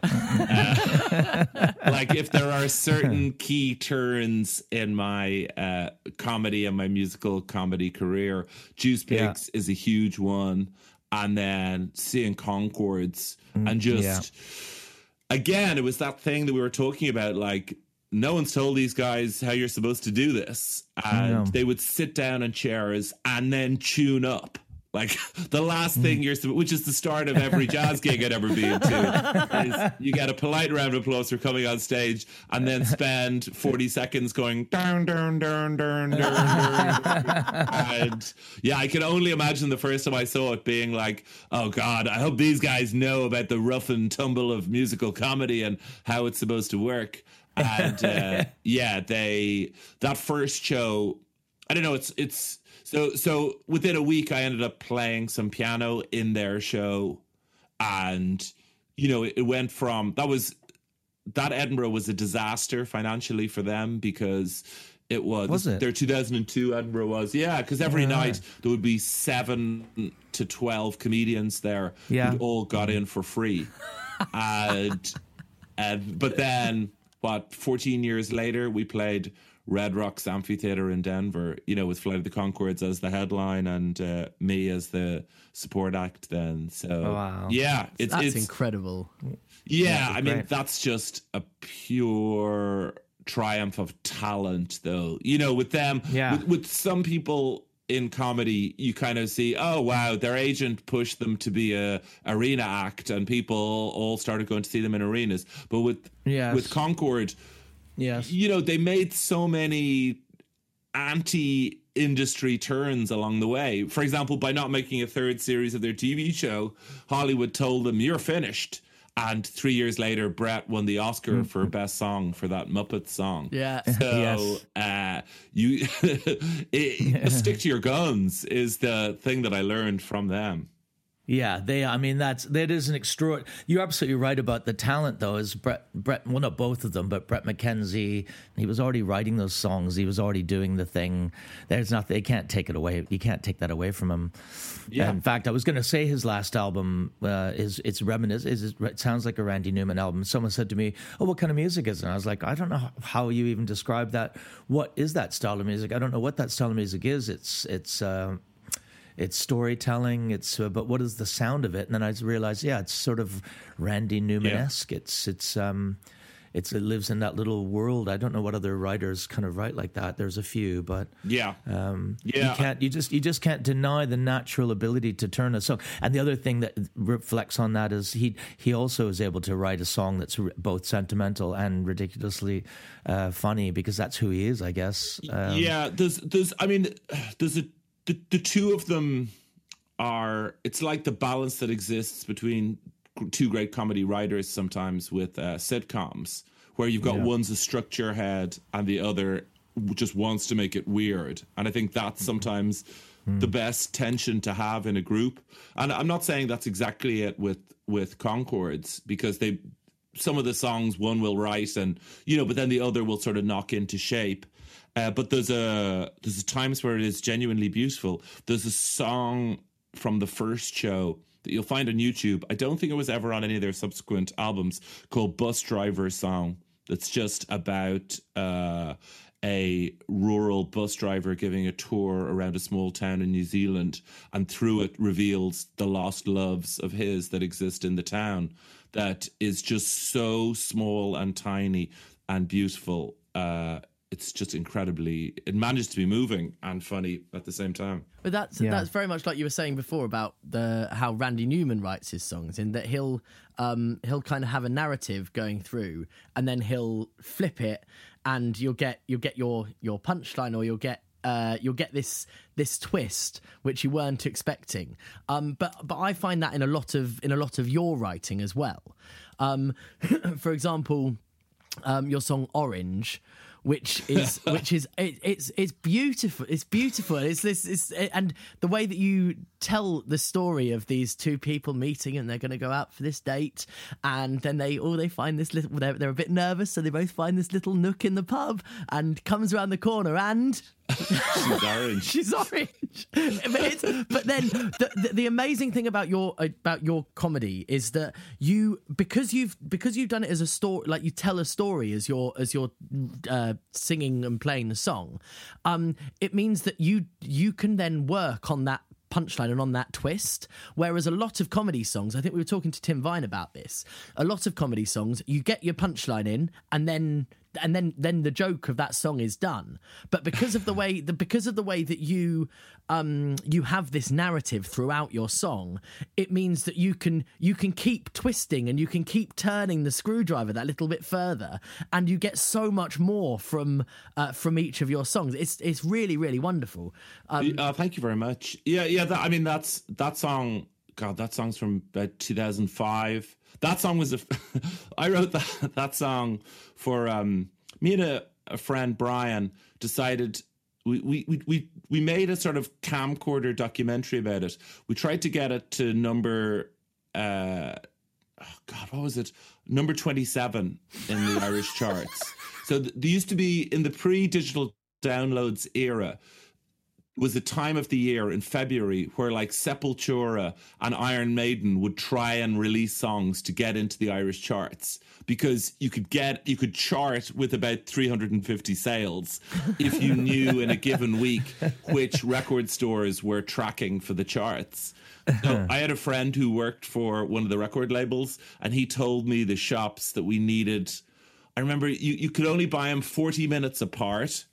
Uh, like if there are certain key turns in my uh, comedy and my musical comedy career, Juice Pigs yeah. is a huge one. And then seeing Conchords mm, and just, yeah. again, it was that thing that we were talking about, like, no one's told these guys how you're supposed to do this. And they would sit down in chairs and then tune up. Like the last thing you're, which is the start of every jazz gig I'd ever been to, is you get a polite round of applause for coming on stage, and then spend forty seconds going down, down, down, down, down, down. And yeah, I can only imagine the first time I saw it being like, oh God, I hope these guys know about the rough and tumble of musical comedy and how it's supposed to work. And uh, yeah, they that first show, I don't know, it's it's. So so within a week, I ended up playing some piano in their show. And, you know, it, it went from, that was, that Edinburgh was a disaster financially for them because it was, was it? Their two thousand two Edinburgh was, yeah, because every yeah. night there would be seven to twelve comedians there yeah. who all got in for free. and, and But then, what, fourteen years later, we played Red Rocks Amphitheater in Denver, you know, with Flight of the Conchords as the headline and uh, me as the support act then. So, oh, wow. yeah. It's, that's it's, incredible. Yeah, yeah I mean, that's just a pure triumph of talent, though. You know, with them, yeah. with, with some people in comedy, you kind of see, oh, wow, their agent pushed them to be a arena act and people all started going to see them in arenas. But with, yes. with Concord... Yes. You know, they made so many anti-industry turns along the way. For example, by not making a third series of their T V show, Hollywood told them, you're finished. And three years later, Brett won the Oscar mm. for Best Song for that Muppet song. Yeah. So yes. uh, you it, stick to your guns is the thing that I learned from them. Yeah, they. I mean, that's that is an extraordinary. You're absolutely right about the talent, though. Is Brett? Brett? Well, not both of them, but Brett McKenzie. He was already writing those songs. He was already doing the thing. There's nothing. They can't take it away. You can't take that away from him. Yeah. In fact, I was going to say his last album uh, is it's reminiscent. Is it sounds like a Randy Newman album. Someone said to me, "Oh, what kind of music is it?" And I was like, "I don't know how you even describe that. What is that style of music? I don't know what that style of music is. It's it's." Uh, It's storytelling. It's uh, but what is the sound of it? And then I realized, yeah, it's sort of Randy Newman-esque. Yeah. It's it's um, it's it lives in that little world. I don't know what other writers kind of write like that. There's a few, but yeah, um, yeah, you can't you just you just can't deny the natural ability to turn a song. And the other thing that reflects on that is he he also is able to write a song that's both sentimental and ridiculously uh, funny because that's who he is, I guess. Um, yeah, there's there's I mean there's a. The, the two of them are, it's like the balance that exists between two great comedy writers sometimes with uh, sitcoms, where you've got yeah. one's a structure head and the other just wants to make it weird. And I think that's sometimes mm. the best tension to have in a group. And I'm not saying that's exactly it with, with Concords, because they, some of the songs one will write and, you know, but then the other will sort of knock into shape. Uh, but there's a, there's a times where it is genuinely beautiful. There's a song from the first show that you'll find on YouTube. I don't think it was ever on any of their subsequent albums, called Bus Driver's Song. That's just about uh, a rural bus driver giving a tour around a small town in New Zealand, and through it reveals the lost loves of his that exist in the town. That is just so small and tiny and beautiful. Uh, it's just incredibly, it manages to be moving and funny at the same time. But that's Yeah. that's very much like you were saying before about the how Randy Newman writes his songs, in that he'll um, he'll kind of have a narrative going through, and then he'll flip it, and you'll get you'll get your your punchline, or you'll get uh, you'll get this this twist which you weren't expecting. Um, but but I find that in a lot of in a lot of your writing as well. Um, for example, um, your song Orange, which is which is it, it's it's beautiful. It's beautiful. It's this. It's and the way that you tell the story of these two people meeting, and they're going to go out for this date, and then they oh they find this little. They're, they're a bit nervous, so they both find this little nook in the pub, and comes around the corner, and she's orange. She's orange. but, it's, but then the, the the amazing thing about your about your comedy is that you because you've because you've done it as a story, like you tell a story as your as your uh, singing and playing the song. Um, it means that you you can then work on that punchline and on that twist, whereas a lot of comedy songs, I think we were talking to Tim Vine about this, a lot of comedy songs, you get your punchline in and then and then then the joke of that song is done. But because of the way the because of the way that you um you have this narrative throughout your song, it means that you can you can keep twisting and you can keep turning the screwdriver that little bit further, and you get so much more from uh, from each of your songs. It's it's really really wonderful. Um, uh, thank you very much. Yeah, yeah. That, I mean, that's that song. God, that song's from about two thousand five. That song was a. I wrote that that song for um, me and a, a friend Brian decided we, we we we we made a sort of camcorder documentary about it. We tried to get it to number. Uh, oh God, what was it? Number twenty-seven in the Irish charts. So th- there used to be in the pre-digital downloads era. Was a time of the year in February where like Sepultura and Iron Maiden would try and release songs to get into the Irish charts, because you could get you could chart with about three hundred fifty sales if you knew in a given week which record stores were tracking for the charts. So I had a friend who worked for one of the record labels, and he told me the shops that we needed. I remember you, you could only buy them forty minutes apart.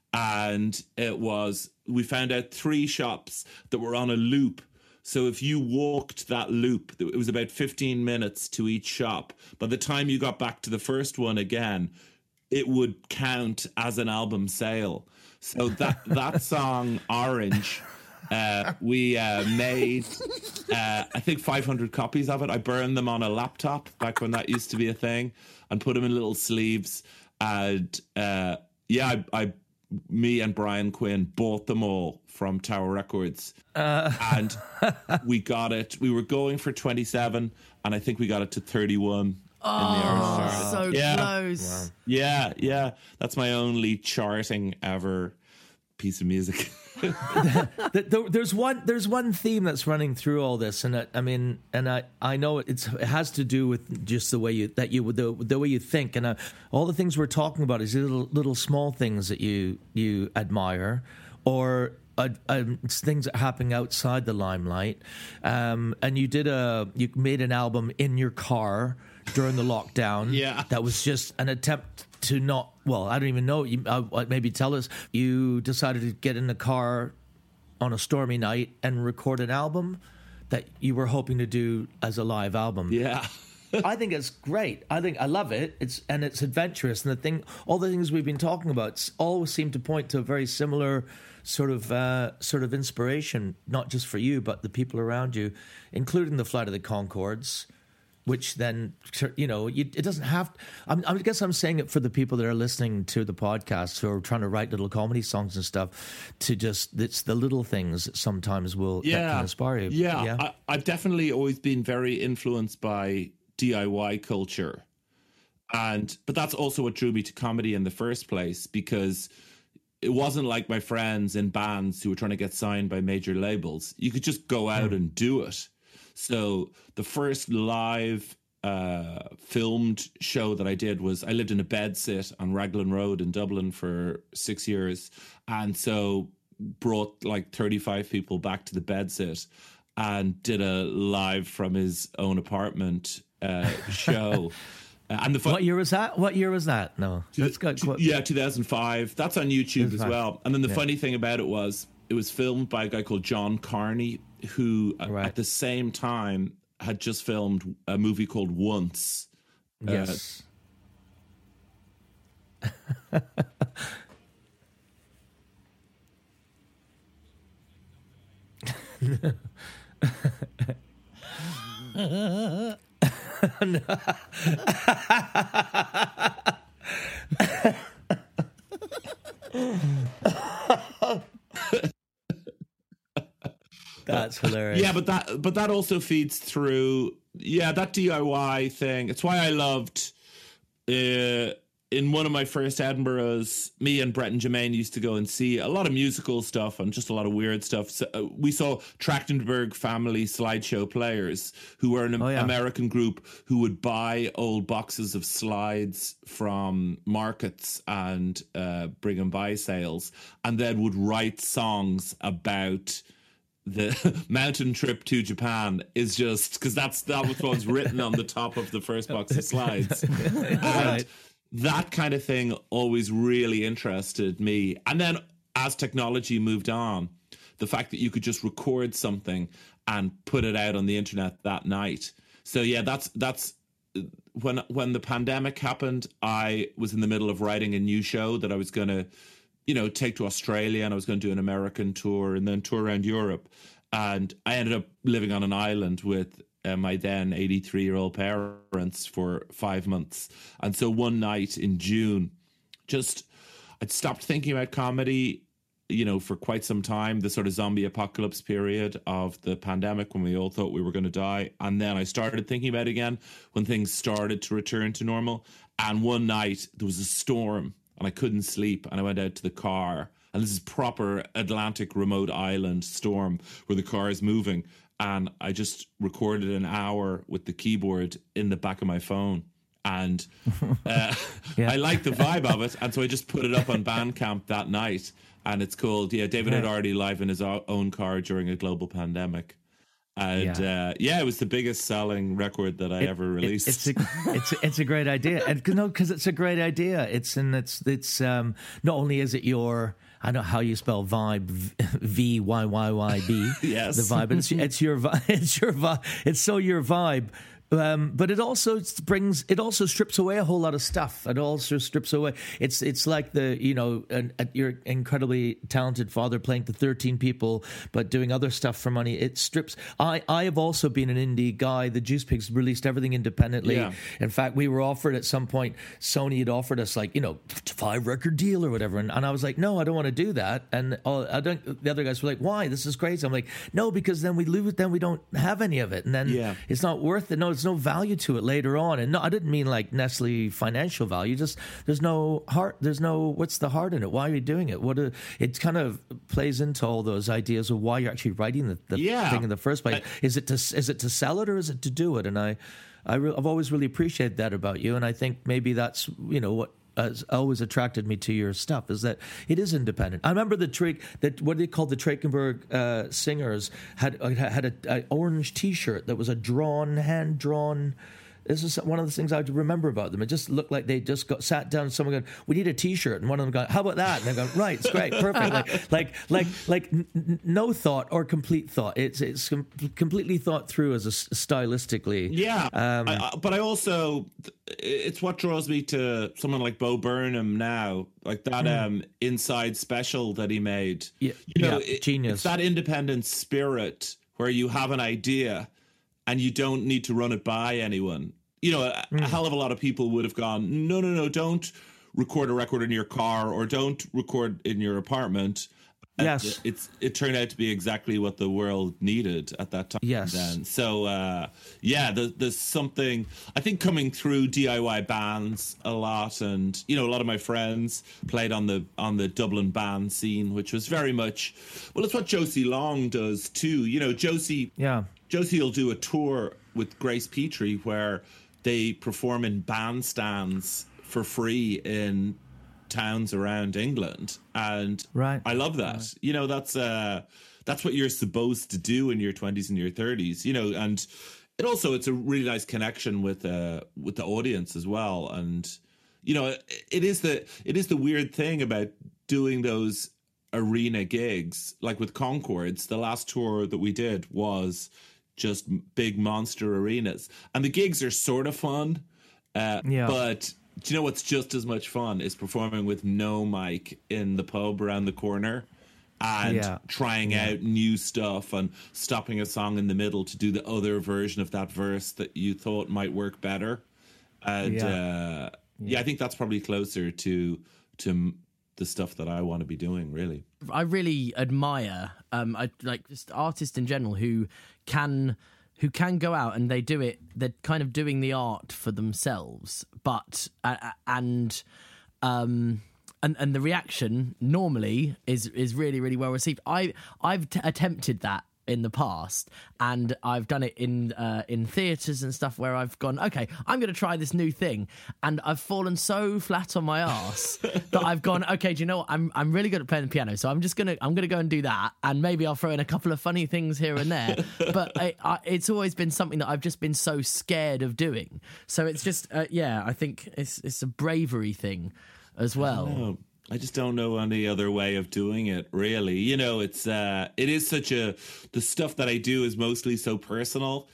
And it was, we found out three shops that were on a loop. So if you walked that loop, it was about fifteen minutes to each shop. By the time you got back to the first one again, it would count as an album sale. So that, that song, Orange, uh, we uh, made, uh, I think, five hundred copies of it. I burned them on a laptop back when that used to be a thing, and put them in little sleeves. And uh, yeah, I... I me and Brian Quinn bought them all from Tower Records, uh. and we got it. We were going for twenty-seven, and I think we got it to thirty-one. Oh, in the Irish chart. so yeah. close. Wow. Yeah, yeah. That's my only charting ever piece of music. There's one. There's one theme that's running through all this, and I, I mean, and I, I know it's it has to do with just the way you that you the the way you think, and uh, all the things we're talking about is little little small things that you you admire, or uh, uh, things that are happening outside the limelight. Um, and you did a you made an album in your car during the lockdown. Yeah, that was just an attempt to not, well, I don't even know, you, uh, maybe tell us, you decided to get in the car on a stormy night and record an album that you were hoping to do as a live album. Yeah. I think it's great. I think I love it. It's and it's adventurous, and the thing, all the things we've been talking about always seem to point to a very similar sort of uh, sort of inspiration, not just for you, but the people around you, including the Flight of the Conchords. which then, you know, you, it doesn't have. I'm, I guess I'm saying it for the people that are listening to the podcast who are trying to write little comedy songs and stuff. To just, it's the little things that sometimes will that Yeah, can inspire you. yeah. yeah. I, I've definitely always been very influenced by D I Y culture, and but that's also what drew me to comedy in the first place, because it wasn't like my friends in bands who were trying to get signed by major labels. You could just go out and do it. So the first live uh, filmed show that I did was, I lived in a bedsit on Raglan Road in Dublin for six years. And so brought like thirty-five people back to the bedsit and did a live from his own apartment uh, show. Uh, and the fun- what year was that? What year was that? No, it's got qu- yeah, two thousand five. That's on YouTube as well. And then the yeah. funny thing about it was, it was filmed by a guy called John Carney, who uh, right. at the same time had just filmed a movie called Once. Yes. Uh, That's hilarious. Yeah, but that but that also feeds through. Yeah, that D I Y thing. It's why I loved. Uh, in one of my first Edinburghs, me and Brett and Jermaine used to go and see a lot of musical stuff and just a lot of weird stuff. So, uh, we saw Trachtenberg Family Slideshow Players, who were an Oh, yeah. American group who would buy old boxes of slides from markets and uh, bring them by sales, and then would write songs about the mountain trip to Japan. Is just because that's that was what was written on the top of the first box of slides. And Right. that kind of thing always really interested me. And then as technology moved on, the fact that you could just record something and put it out on the internet that night. So yeah, that's that's when when the pandemic happened, I was in the middle of writing a new show that I was going to, you know, take to Australia, and I was going to do an American tour and then tour around Europe. And I ended up living on an island with uh, my then eighty-three-year-old parents for five months. And so one night in June, just I'd stopped thinking about comedy, you know, for quite some time, the sort of zombie apocalypse period of the pandemic when we all thought we were going to die. And then I started thinking about it again when things started to return to normal. And one night there was a storm and I couldn't sleep, and I went out to the car. And this is proper Atlantic remote island storm where the car is moving. And I just recorded an hour with the keyboard in the back of my phone. And uh, Yeah. I liked the vibe of it. And so I just put it up on Bandcamp that night. And it's called, yeah, David Yeah. had already live in his o- own car during a global pandemic. And yeah, uh, yeah it was the biggest selling record that I It- ever it- released. it's a it's a, it's a great idea, and no, because it's a great idea. It's and it's it's um, not only is it your, I don't know how you spell vibe, V Y Y Y B. Yes. The vibe. It's it's your vi- it's your vibe. It's so your vibe. Um, but it also brings, it also strips away a whole lot of stuff. It also strips away. It's it's like the, you know, an, a, your incredibly talented father playing to thirteen people, but doing other stuff for money. It strips. I, I have also been an indie guy. The Juice Pigs released everything independently. Yeah. In fact, we were offered at some point, Sony had offered us like, you know, five record deal or whatever. And, and I was like, no, I don't want to do that. And uh, I don't, the other guys were like, why? This is crazy. I'm like, no, because then we lose it. Then we don't have any of it. And then Yeah. it's not worth it. No, there's no value to it later on. And no, I didn't mean like necessarily financial value. Just there's no heart. There's no, what's the heart in it? Why are you doing it? What a, it kind of plays into all those ideas of why you're actually writing the, the Yeah. thing in the first place. I- is it to is it to sell it or is it to do it? And I, I re- I've always really appreciated that about you. And I think maybe that's, you know, what has always attracted me to your stuff is that it is independent. I remember the trick that what they called the Trachtenberg uh, singers had uh, had a, a orange T-shirt that was a drawn, hand drawn. This is one of the things I remember about them. It just looked like they just got sat down. And someone going, "We need a T-shirt," and one of them going, "How about that?" And they're going, "Right, it's great, perfect." Like, like, like, like, n- n- no thought or complete thought. It's it's com- completely thought through as a s- stylistically. Yeah, Um, I, I, but I also, it's what draws me to someone like Bo Burnham now, like that um, Inside special that he made. Yeah, you know, yeah, it- genius. It's that independent spirit where you have an idea and you don't need to run it by anyone. You know, a, Mm. a hell of a lot of people would have gone, no, no, no, don't record a record in your car or don't record in your apartment. Yes. It, it's it turned out to be exactly what the world needed at that time. Yes. Then. So, uh, yeah, there, there's something, I think, coming through D I Y bands a lot. And, you know, a lot of my friends played on the on the Dublin band scene, which was very much, well, it's what Josie Long does too. You know, Josie, Yeah. Josie will do a tour with Grace Petrie where they perform in bandstands for free in towns around England, and Right. I love that. You know, that's uh that's what you're supposed to do in your twenties and your thirties, you know, and it also it's a really nice connection with uh with the audience as well. And you know, it, it is the it is the weird thing about doing those arena gigs, like with Concords. The last tour that we did was just big monster arenas, and the gigs are sort of fun, uh Yeah. but do you know what's just as much fun is performing with no mic in the pub around the corner and Yeah. trying Yeah. out new stuff and stopping a song in the middle to do the other version of that verse that you thought might work better. And Yeah. uh, yeah, I think that's probably closer to to m- the stuff that I want to be doing, really. I really admire, um, I like just artists in general who can who can go out and they do it. They're kind of doing the art for themselves, but uh, and um. And and the reaction normally is is really really well received. I I've t- attempted that in the past, and I've done it in uh, in theatres and stuff where I've gone, okay, I'm going to try this new thing, and I've fallen so flat on my ass that I've gone, okay, do you know what? I'm I'm really good at playing the piano, so I'm just gonna I'm gonna go and do that, and maybe I'll throw in a couple of funny things here and there. But I, I, it's always been something that I've just been so scared of doing. So it's just uh, yeah, I think it's it's a bravery thing as well. No, I just don't know any other way of doing it, really. You know, it's uh it is such a the stuff that I do is mostly so personal,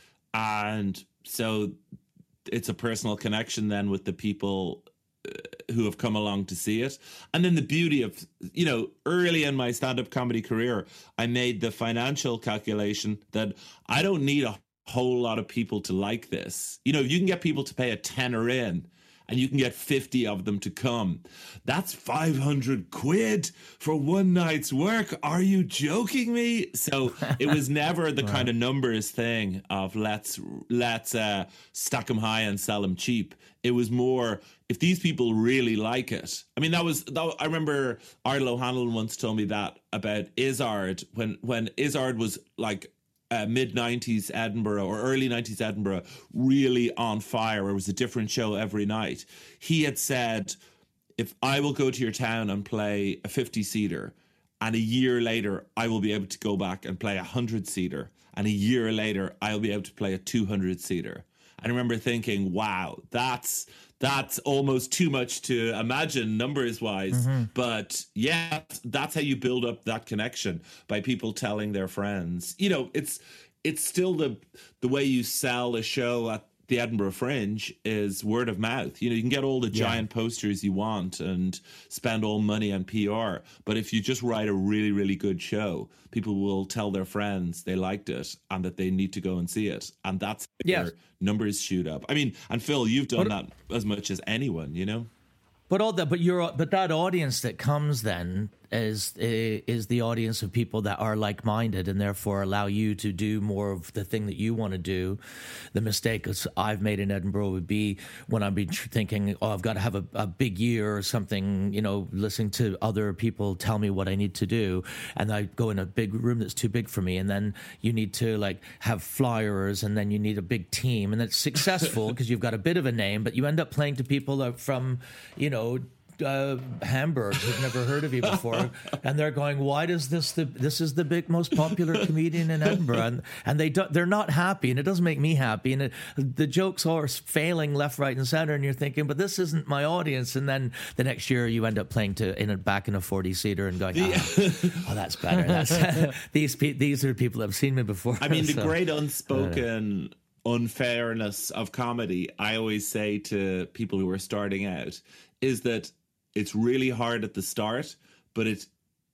and so it's a personal connection then with the people uh, who have come along to see it. And then the beauty of, you know, early in my stand-up comedy career, I made the financial calculation that I don't need a whole lot of people to like this. You know, if you can get people to pay a tenner in, and you can get fifty of them to come, that's five hundred quid for one night's work. Are you joking me? So it was never the kind of numbers thing of let's let's uh, stack them high and sell them cheap. It was more, if these people really like it. I mean, that was, that, I remember Ardal O'Hanlon once told me that about Izzard, when, when Izzard was like, Uh, mid-nineties Edinburgh or early nineties Edinburgh really on fire, where it was a different show every night. He had said, if I will go to your town and play a fifty-seater, and a year later I will be able to go back and play a hundred-seater, and a year later I'll be able to play a two hundred-seater. I remember thinking, wow, that's that's almost too much to imagine numbers-wise. Mm-hmm. But yeah, that's how you build up that connection, by people telling their friends. You know, it's it's still the the way you sell a show at the Edinburgh Fringe is word of mouth. You know, you can get all the Yeah. giant posters you want and spend all money on P R. But if you just write a really, really good show, people will tell their friends they liked it and that they need to go and see it. And that's Yes. where numbers shoot up. I mean, and Phil, you've done that as much as anyone, you know? But all that, but you're, but that audience that comes then is is the audience of people that are like-minded and therefore allow you to do more of the thing that you want to do. The mistake I've made in Edinburgh would be when I've been thinking, oh, I've got to have a, a big year or something, you know, listening to other people tell me what I need to do, and I go in a big room that's too big for me, and then you need to like have flyers, and then you need a big team, and it's successful because you've got a bit of a name, but you end up playing to people that are from, you know, Uh, Hamburg, who've never heard of you before, and they're going, "Why does this? The this is the big, most popular comedian in Edinburgh," and and they do, they're not happy, and it doesn't make me happy, and it, the jokes are failing left, right, and center, and you're thinking, "But this isn't my audience." And then the next year, you end up playing to in a back in a forty seater and going, ah, "Oh, that's better." That's, these pe- these are people that have seen me before. I mean, the so, great unspoken uh, unfairness of comedy, I always say to people who are starting out, is that it's really hard at the start, but it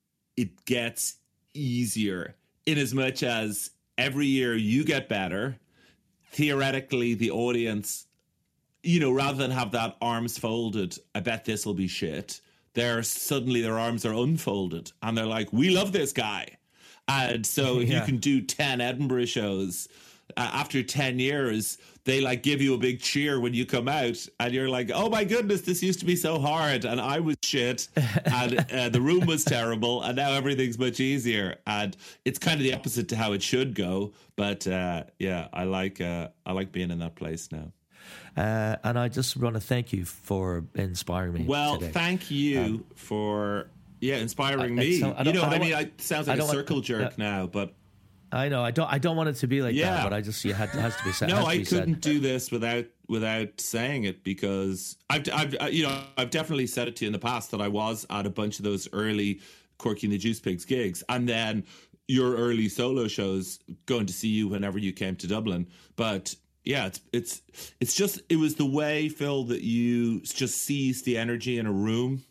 it gets easier in as much as every year you get better, theoretically the audience, you know, rather than have that arms folded, I bet this will be shit, they're suddenly their arms are unfolded and they're like, we love this guy. And so if Yeah. you can do ten Edinburgh shows, uh, after ten years, they like give you a big cheer when you come out and you're like, oh my goodness, this used to be so hard and I was shit and uh, the room was terrible and now everything's much easier. And it's kind of the opposite to how it should go. But uh, yeah, I like uh, I like being in that place now. Uh, and I just want to thank you for inspiring me. Well, today. thank you Um, for yeah inspiring I- me. so I You don't- know, I I, don't mean, want- it sounds I like a don't want- circle jerk yeah. now, but I know I don't I don't want it to be like Yeah. that, but I just you had it has to be said. no, has to I be couldn't said. do this without without saying it because I've, I've uh, you know I've definitely said it to you in the past that I was at a bunch of those early Corky and the Juice Pigs gigs, and then your early solo shows, going to see you whenever you came to Dublin. But yeah, it's it's it's just it was the way, Phil, that you just seized the energy in a room,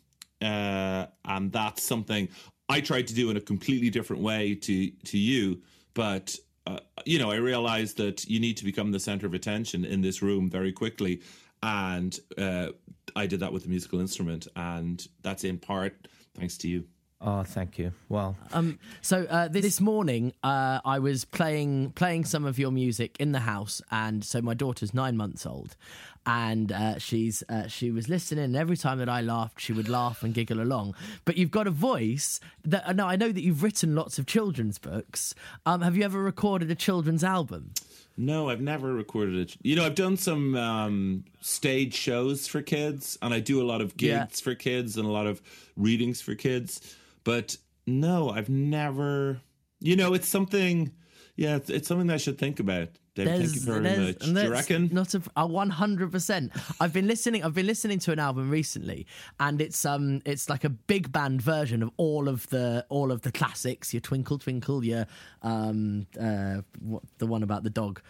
uh, and that's something I tried to do in a completely different way to to you, but. Uh, you know, I realized that you need to become the center of attention in this room very quickly. And uh, I did that with the musical instrument. And that's in part thanks to you. Oh, thank you. Well, Um, so uh, this morning, uh, I was playing playing some of your music in the house, and so my daughter's nine months old, and uh, she's uh, she was listening. And every time that I laughed, she would laugh and giggle along. But you've got a voice that now I know that you've written lots of children's books. Um, have you ever recorded a children's album? No, I've never recorded it. You know, I've done some um, stage shows for kids, and I do a lot of gigs Yeah. for kids and a lot of readings for kids. But no, I've never. You know, it's something. Yeah, it's, it's something that I should think about. Dave, thank you very there's- much. and Do you that's reckon? Not a, a one hundred percent. I've been listening. I've been listening to an album recently, and it's um, it's like a big band version of all of the all of the classics. Your Twinkle Twinkle, your um, uh, what, the one about the dog.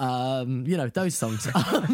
Um, you know, those songs.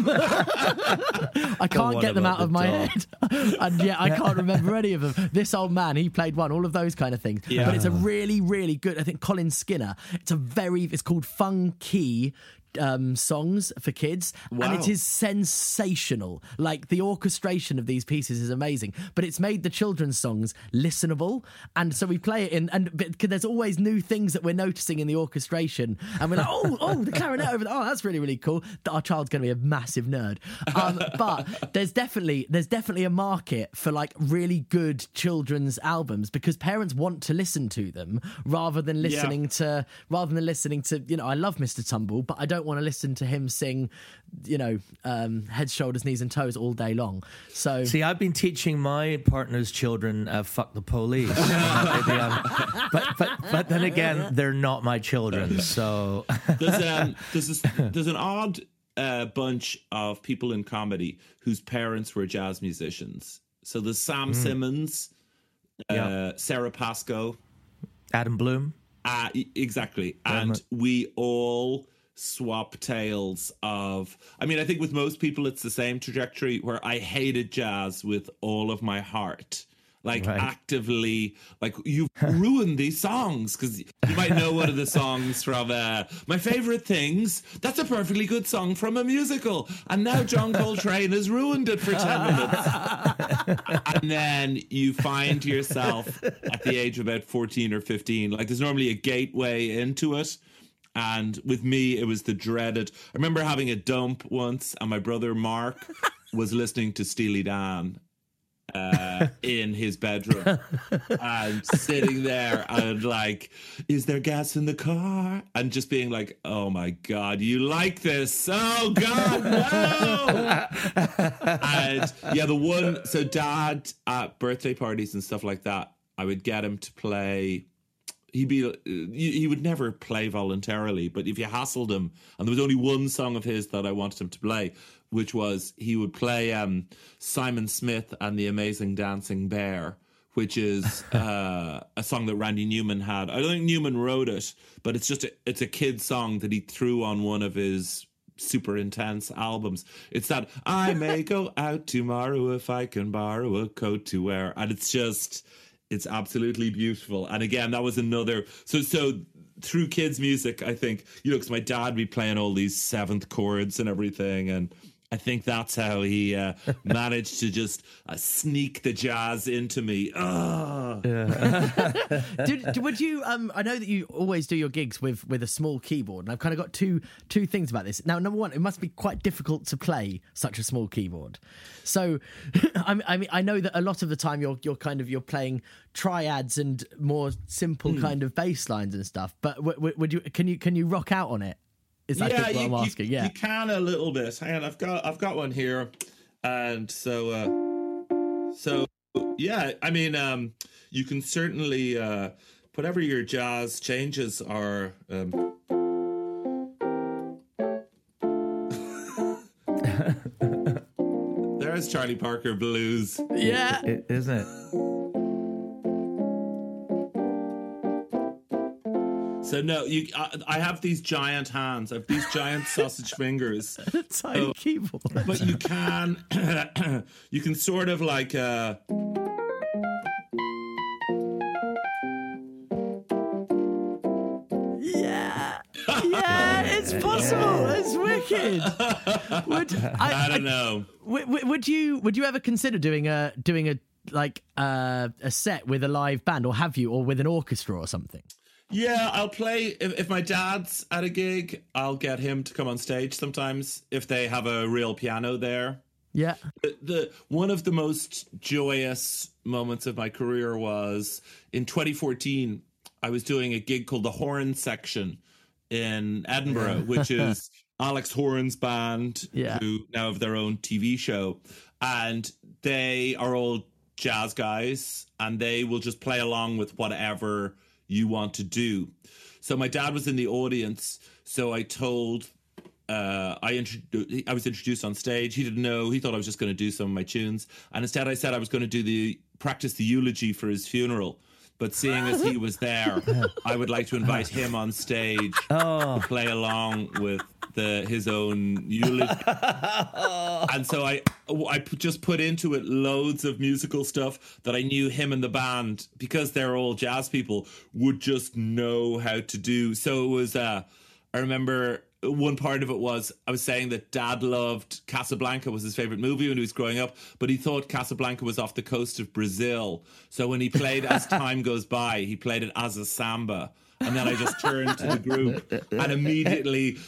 I can't one get them about out of the my dog. head, and yet I can't remember any of them. This old man, he played one. All of those kind of things. Yeah. But it's a really, really good. I think Colin Skinner. It's a very. It's called Funky. Um, songs for kids, Wow. and it is sensational. Like the orchestration of these pieces is amazing, but it's made the children's songs listenable. And so we play it in, and but, 'cause there's always new things that we're noticing in the orchestration, and we're like, oh, oh, the clarinet over there. Oh, that's really, really cool. Our child's going to be a massive nerd. Um, but there's definitely there's definitely a market for like really good children's albums because parents want to listen to them rather than listening to rather than listening to you know I love Mister Tumble, but I don't want to listen to him sing, you know, um, heads, shoulders, knees, and toes all day long. So, see, I've been teaching my partner's children uh, "fuck the police," um, but but but then again, they're not my children. So there's um there's this, there's an odd uh, bunch of people in comedy whose parents were jazz musicians. So there's Sam Simmons, uh, Yeah. Sarah Pascoe, Adam Bloom. uh, e- exactly, and we all swap tales of. I mean, I think with most people it's the same trajectory where I hated jazz with all of my heart. Like Right. actively, like you've ruined these songs because you might know one of the songs from uh, My Favorite Things. That's a perfectly good song from a musical, and now John Coltrane has ruined it for ten minutes. And then you find yourself at the age of about fourteen or fifteen. Like there's normally a gateway into it. And with me, it was the dreaded. I remember having a dump once, and my brother Mark was listening to Steely Dan uh, in his bedroom and sitting there and like, is there gas in the car? And just being like, oh my God, you like this? Oh God, no! And yeah, the one, so dad at birthday parties and stuff like that, I would get him to play. He'd be, he would never play voluntarily, but if you hassled him, and there was only one song of his that I wanted him to play, which was he would play um, Simon Smith and the Amazing Dancing Bear, which is uh, a song that Randy Newman had. I don't think Newman wrote it, but it's just a, it's a kid's song that he threw on one of his super intense albums. It's that I may go out tomorrow if I can borrow a coat to wear, and it's just. It's absolutely beautiful. And again, that was another. So, so through kids' music, I think, you know, because my dad would be playing all these seventh chords and everything, and I think that's how he uh, managed to just uh, sneak the jazz into me. Oh. Yeah. Did, did- would you? Um, I know that you always do your gigs with, with a small keyboard, and I've kind of got two two things about this. Now, number one, it must be quite difficult to play such a small keyboard. So, I, I mean, I know that a lot of the time you're you're kind of you're playing triads and more simple Hmm. kind of bass lines and stuff. But w- w- would you? Can you can you rock out on it? Is that yeah, what you, I'm you- asking? Yeah. you can a little bit. Hang on, I've got I've got one here, and so uh, so yeah. I mean, um, you can certainly uh, whatever your jazz changes are. Um, There's Charlie Parker Blues. Yeah, isn't it? So no, you. I, I have these giant hands. I have these giant sausage fingers. Tiny So- keyboard. But you can, you can sort of like. Uh, Yeah, yeah, it's possible. It's wicked. Would, I, I don't know. Would, would- would you would you ever consider doing a doing a like uh, a set with a live band, or have you, or with an orchestra or something? Yeah, I'll play if, if my dad's at a gig. I'll get him to come on stage sometimes if they have a real piano there. Yeah. The, the one of the most joyous moments of my career was in twenty fourteen. I was doing a gig called the Horn Section in Edinburgh, which is Alex Horn's band, Yeah. who now have their own T V show, and they are all jazz guys, and they will just play along with whatever you want to do. So my dad was in the audience, so I told. Uh, I intro- I was introduced on stage. He didn't know. He thought I was just going to do some of my tunes, and instead I said I was going to do the practice the eulogy for his funeral. But seeing as he was there, I would like to invite him on stage to play along with the his own eulogy. And so I I p- just put into it loads of musical stuff that I knew him and the band, because they're all jazz people, would just know how to do. So it was. Uh, I remember. One part of it was I was saying that Dad loved Casablanca, was his favorite movie when he was growing up, but he thought Casablanca was off the coast of Brazil. So when he played As Time Goes By, he played it as a samba. And then I just turned to the group and immediately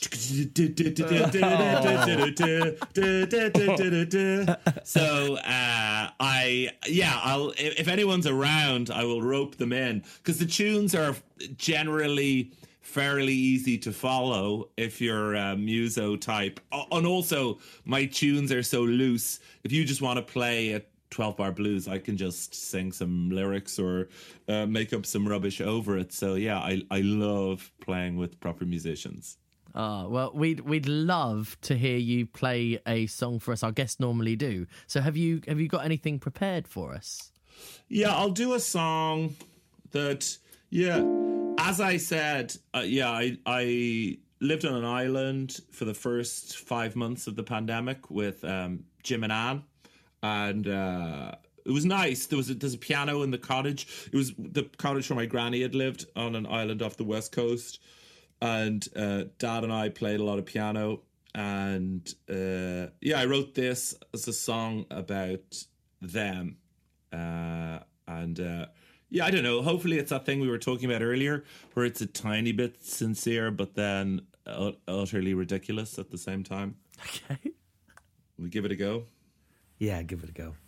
so uh, I yeah I'll if anyone's around I will rope them in, because the tunes are generally fairly easy to follow if you're a muso type. Oh, and also my tunes are so loose, if you just want to play a twelve bar blues, I can just sing some lyrics or uh, make up some rubbish over it. So yeah, I, I love playing with proper musicians. Oh, well, we'd we'd love to hear you play a song for us. Our guests normally do. So have you have you got anything prepared for us? Yeah, I'll do a song that, yeah, as I said, uh, yeah, I, I lived on an island for the first five months of the pandemic with um, Jim and Anne. And uh, it was nice. There was a, there's a piano in the cottage. It was the cottage where my granny had lived on an island off the west coast. And uh, Dad and I played a lot of piano. And uh, yeah, I wrote this as a song about them. Uh, and uh, yeah, I don't know. Hopefully it's that thing we were talking about earlier, where it's a tiny bit sincere, but then ut- utterly ridiculous at the same time. Okay. We give it a go. Yeah, give it a go.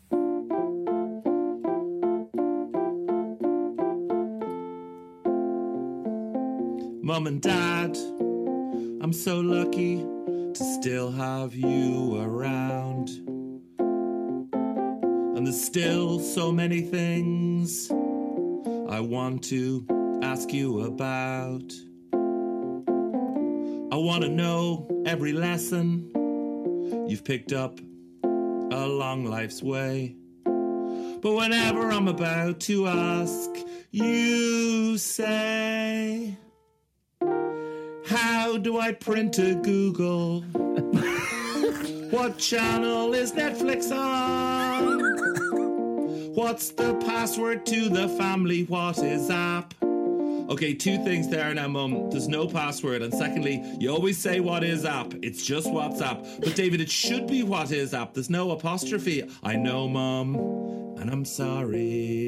Mom and Dad, I'm so lucky to still have you around. And there's still so many things I want to ask you about. I want to know every lesson you've picked up along life's way. But whenever I'm about to ask, you say, how do I print a Google? What channel is Netflix on? What's the password to the family WhatsApp? Okay, two things there now, Mum. There's no password. And secondly, you always say what is app. It's just WhatsApp. But David, it should be what is app. There's no apostrophe. I know, Mum. And I'm sorry.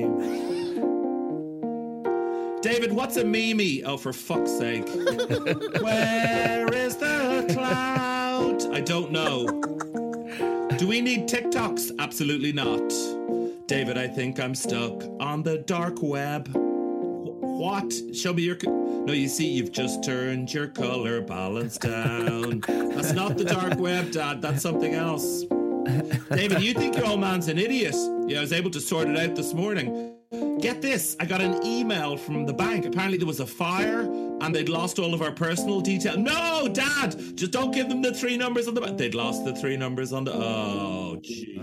David, what's a meme? Oh, for fuck's sake. Where is the cloud? I don't know. Do we need TikToks? Absolutely not. David, I think I'm stuck on the dark web. What? Show me your... Co- no, you see, you've just turned your color balance down. That's not the dark web, Dad. That's something else. David, you think your old man's an idiot? Yeah, I was able to sort it out this morning. Get this, I got an email from the bank. Apparently there was a fire and they'd lost all of our personal details. No, Dad, just don't give them the three numbers on the bank. They'd lost the three numbers on the... Oh, gee.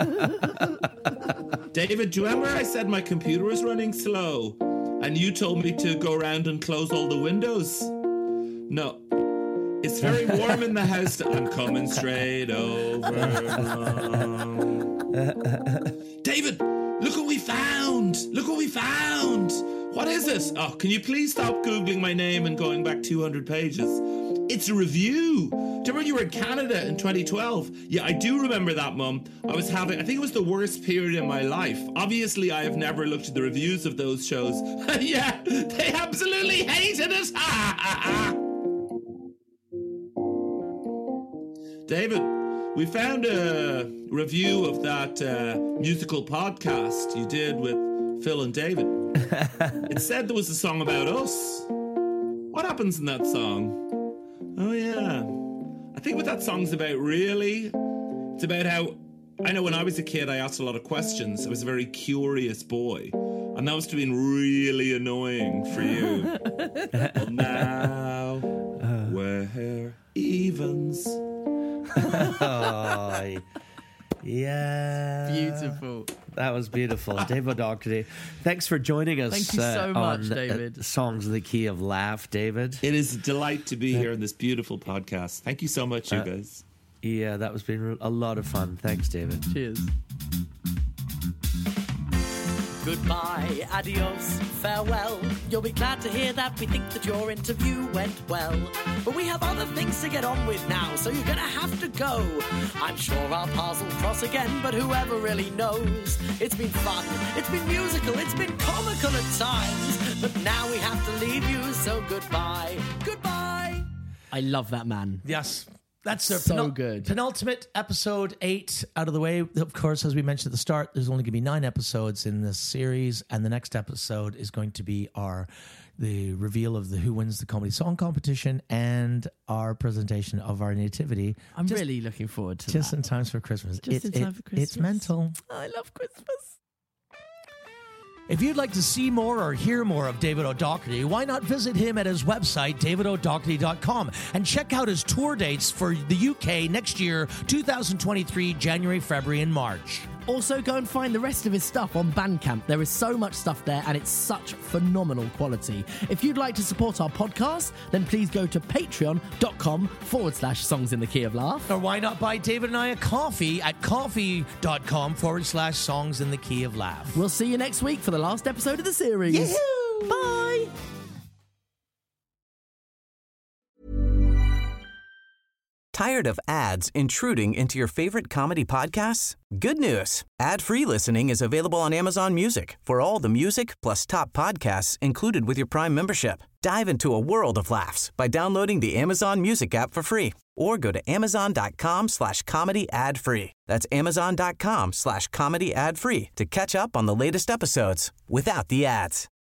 David, do you remember I said my computer was running slow? And you told me to go around and close all the windows? No. It's very warm in the house. I'm coming straight over. David, look what we found. Look what we found. What is it? Oh, can you please stop Googling my name and going back two hundred pages? It's a review. Do you remember you were in Canada in twenty twelve? Yeah, I do remember that, Mum. I was having, I think it was the worst period in my life. Obviously, I have never looked at the reviews of those shows. Yeah, they absolutely hated it. Ha, ha, ha. David, we found a review of that uh, musical podcast you did with Phil and David. It said there was a song about us. What happens in that song? Oh, yeah. I think what that song's about, really, it's about how, I know when I was a kid, I asked a lot of questions. I was a very curious boy. And that must have been really annoying for you. Well, now, we're evens. Oh, yeah. Beautiful. That was beautiful. David O'Doherty, thanks for joining us. Thank you so uh, much, on, David. Uh, Songs in the Key of Laugh, David. It is a delight to be here in this beautiful podcast. Thank you so much, you uh, guys. Yeah, that was been a lot of fun. Thanks, David. Cheers. Goodbye, adios, farewell. You'll be glad to hear that we think that your interview went well. But we have other things to get on with now, so you're gonna have to go. I'm sure our paths will cross again, but whoever really knows? It's been fun, it's been musical, it's been comical at times. But now we have to leave you, so goodbye. Goodbye. I love that man. Yes. That's their So penul- good. penultimate episode eight out of the way. Of course, as we mentioned at the start, there's only going to be nine episodes in this series, and the next episode is going to be our the reveal of the Who Wins the Comedy Song Competition and our presentation of our nativity. I'm just, really looking forward to just that. in time for Christmas. Just It- in time it- for Christmas. It's mental. I love Christmas. If you'd like to see more or hear more of David O'Doherty, why not visit him at his website, david o'doherty dot com, and check out his tour dates for the U K next year, two thousand twenty-three, January, February, and March. Also, go and find the rest of his stuff on Bandcamp. There is so much stuff there, and it's such phenomenal quality. If you'd like to support our podcast, then please go to patreon.com forward slash songs in the key of laugh. Or why not buy David and I a coffee at coffee.com forward slash songs in the key of laugh. We'll see you next week for the last episode of the series. Yee-hoo! Bye! Tired of ads intruding into your favorite comedy podcasts? Good news. Ad-free listening is available on Amazon Music for all the music plus top podcasts included with your Prime membership. Dive into a world of laughs by downloading the Amazon Music app for free or go to amazon.com slash comedy ad free. That's amazon.com slash comedy ad free to catch up on the latest episodes without the ads.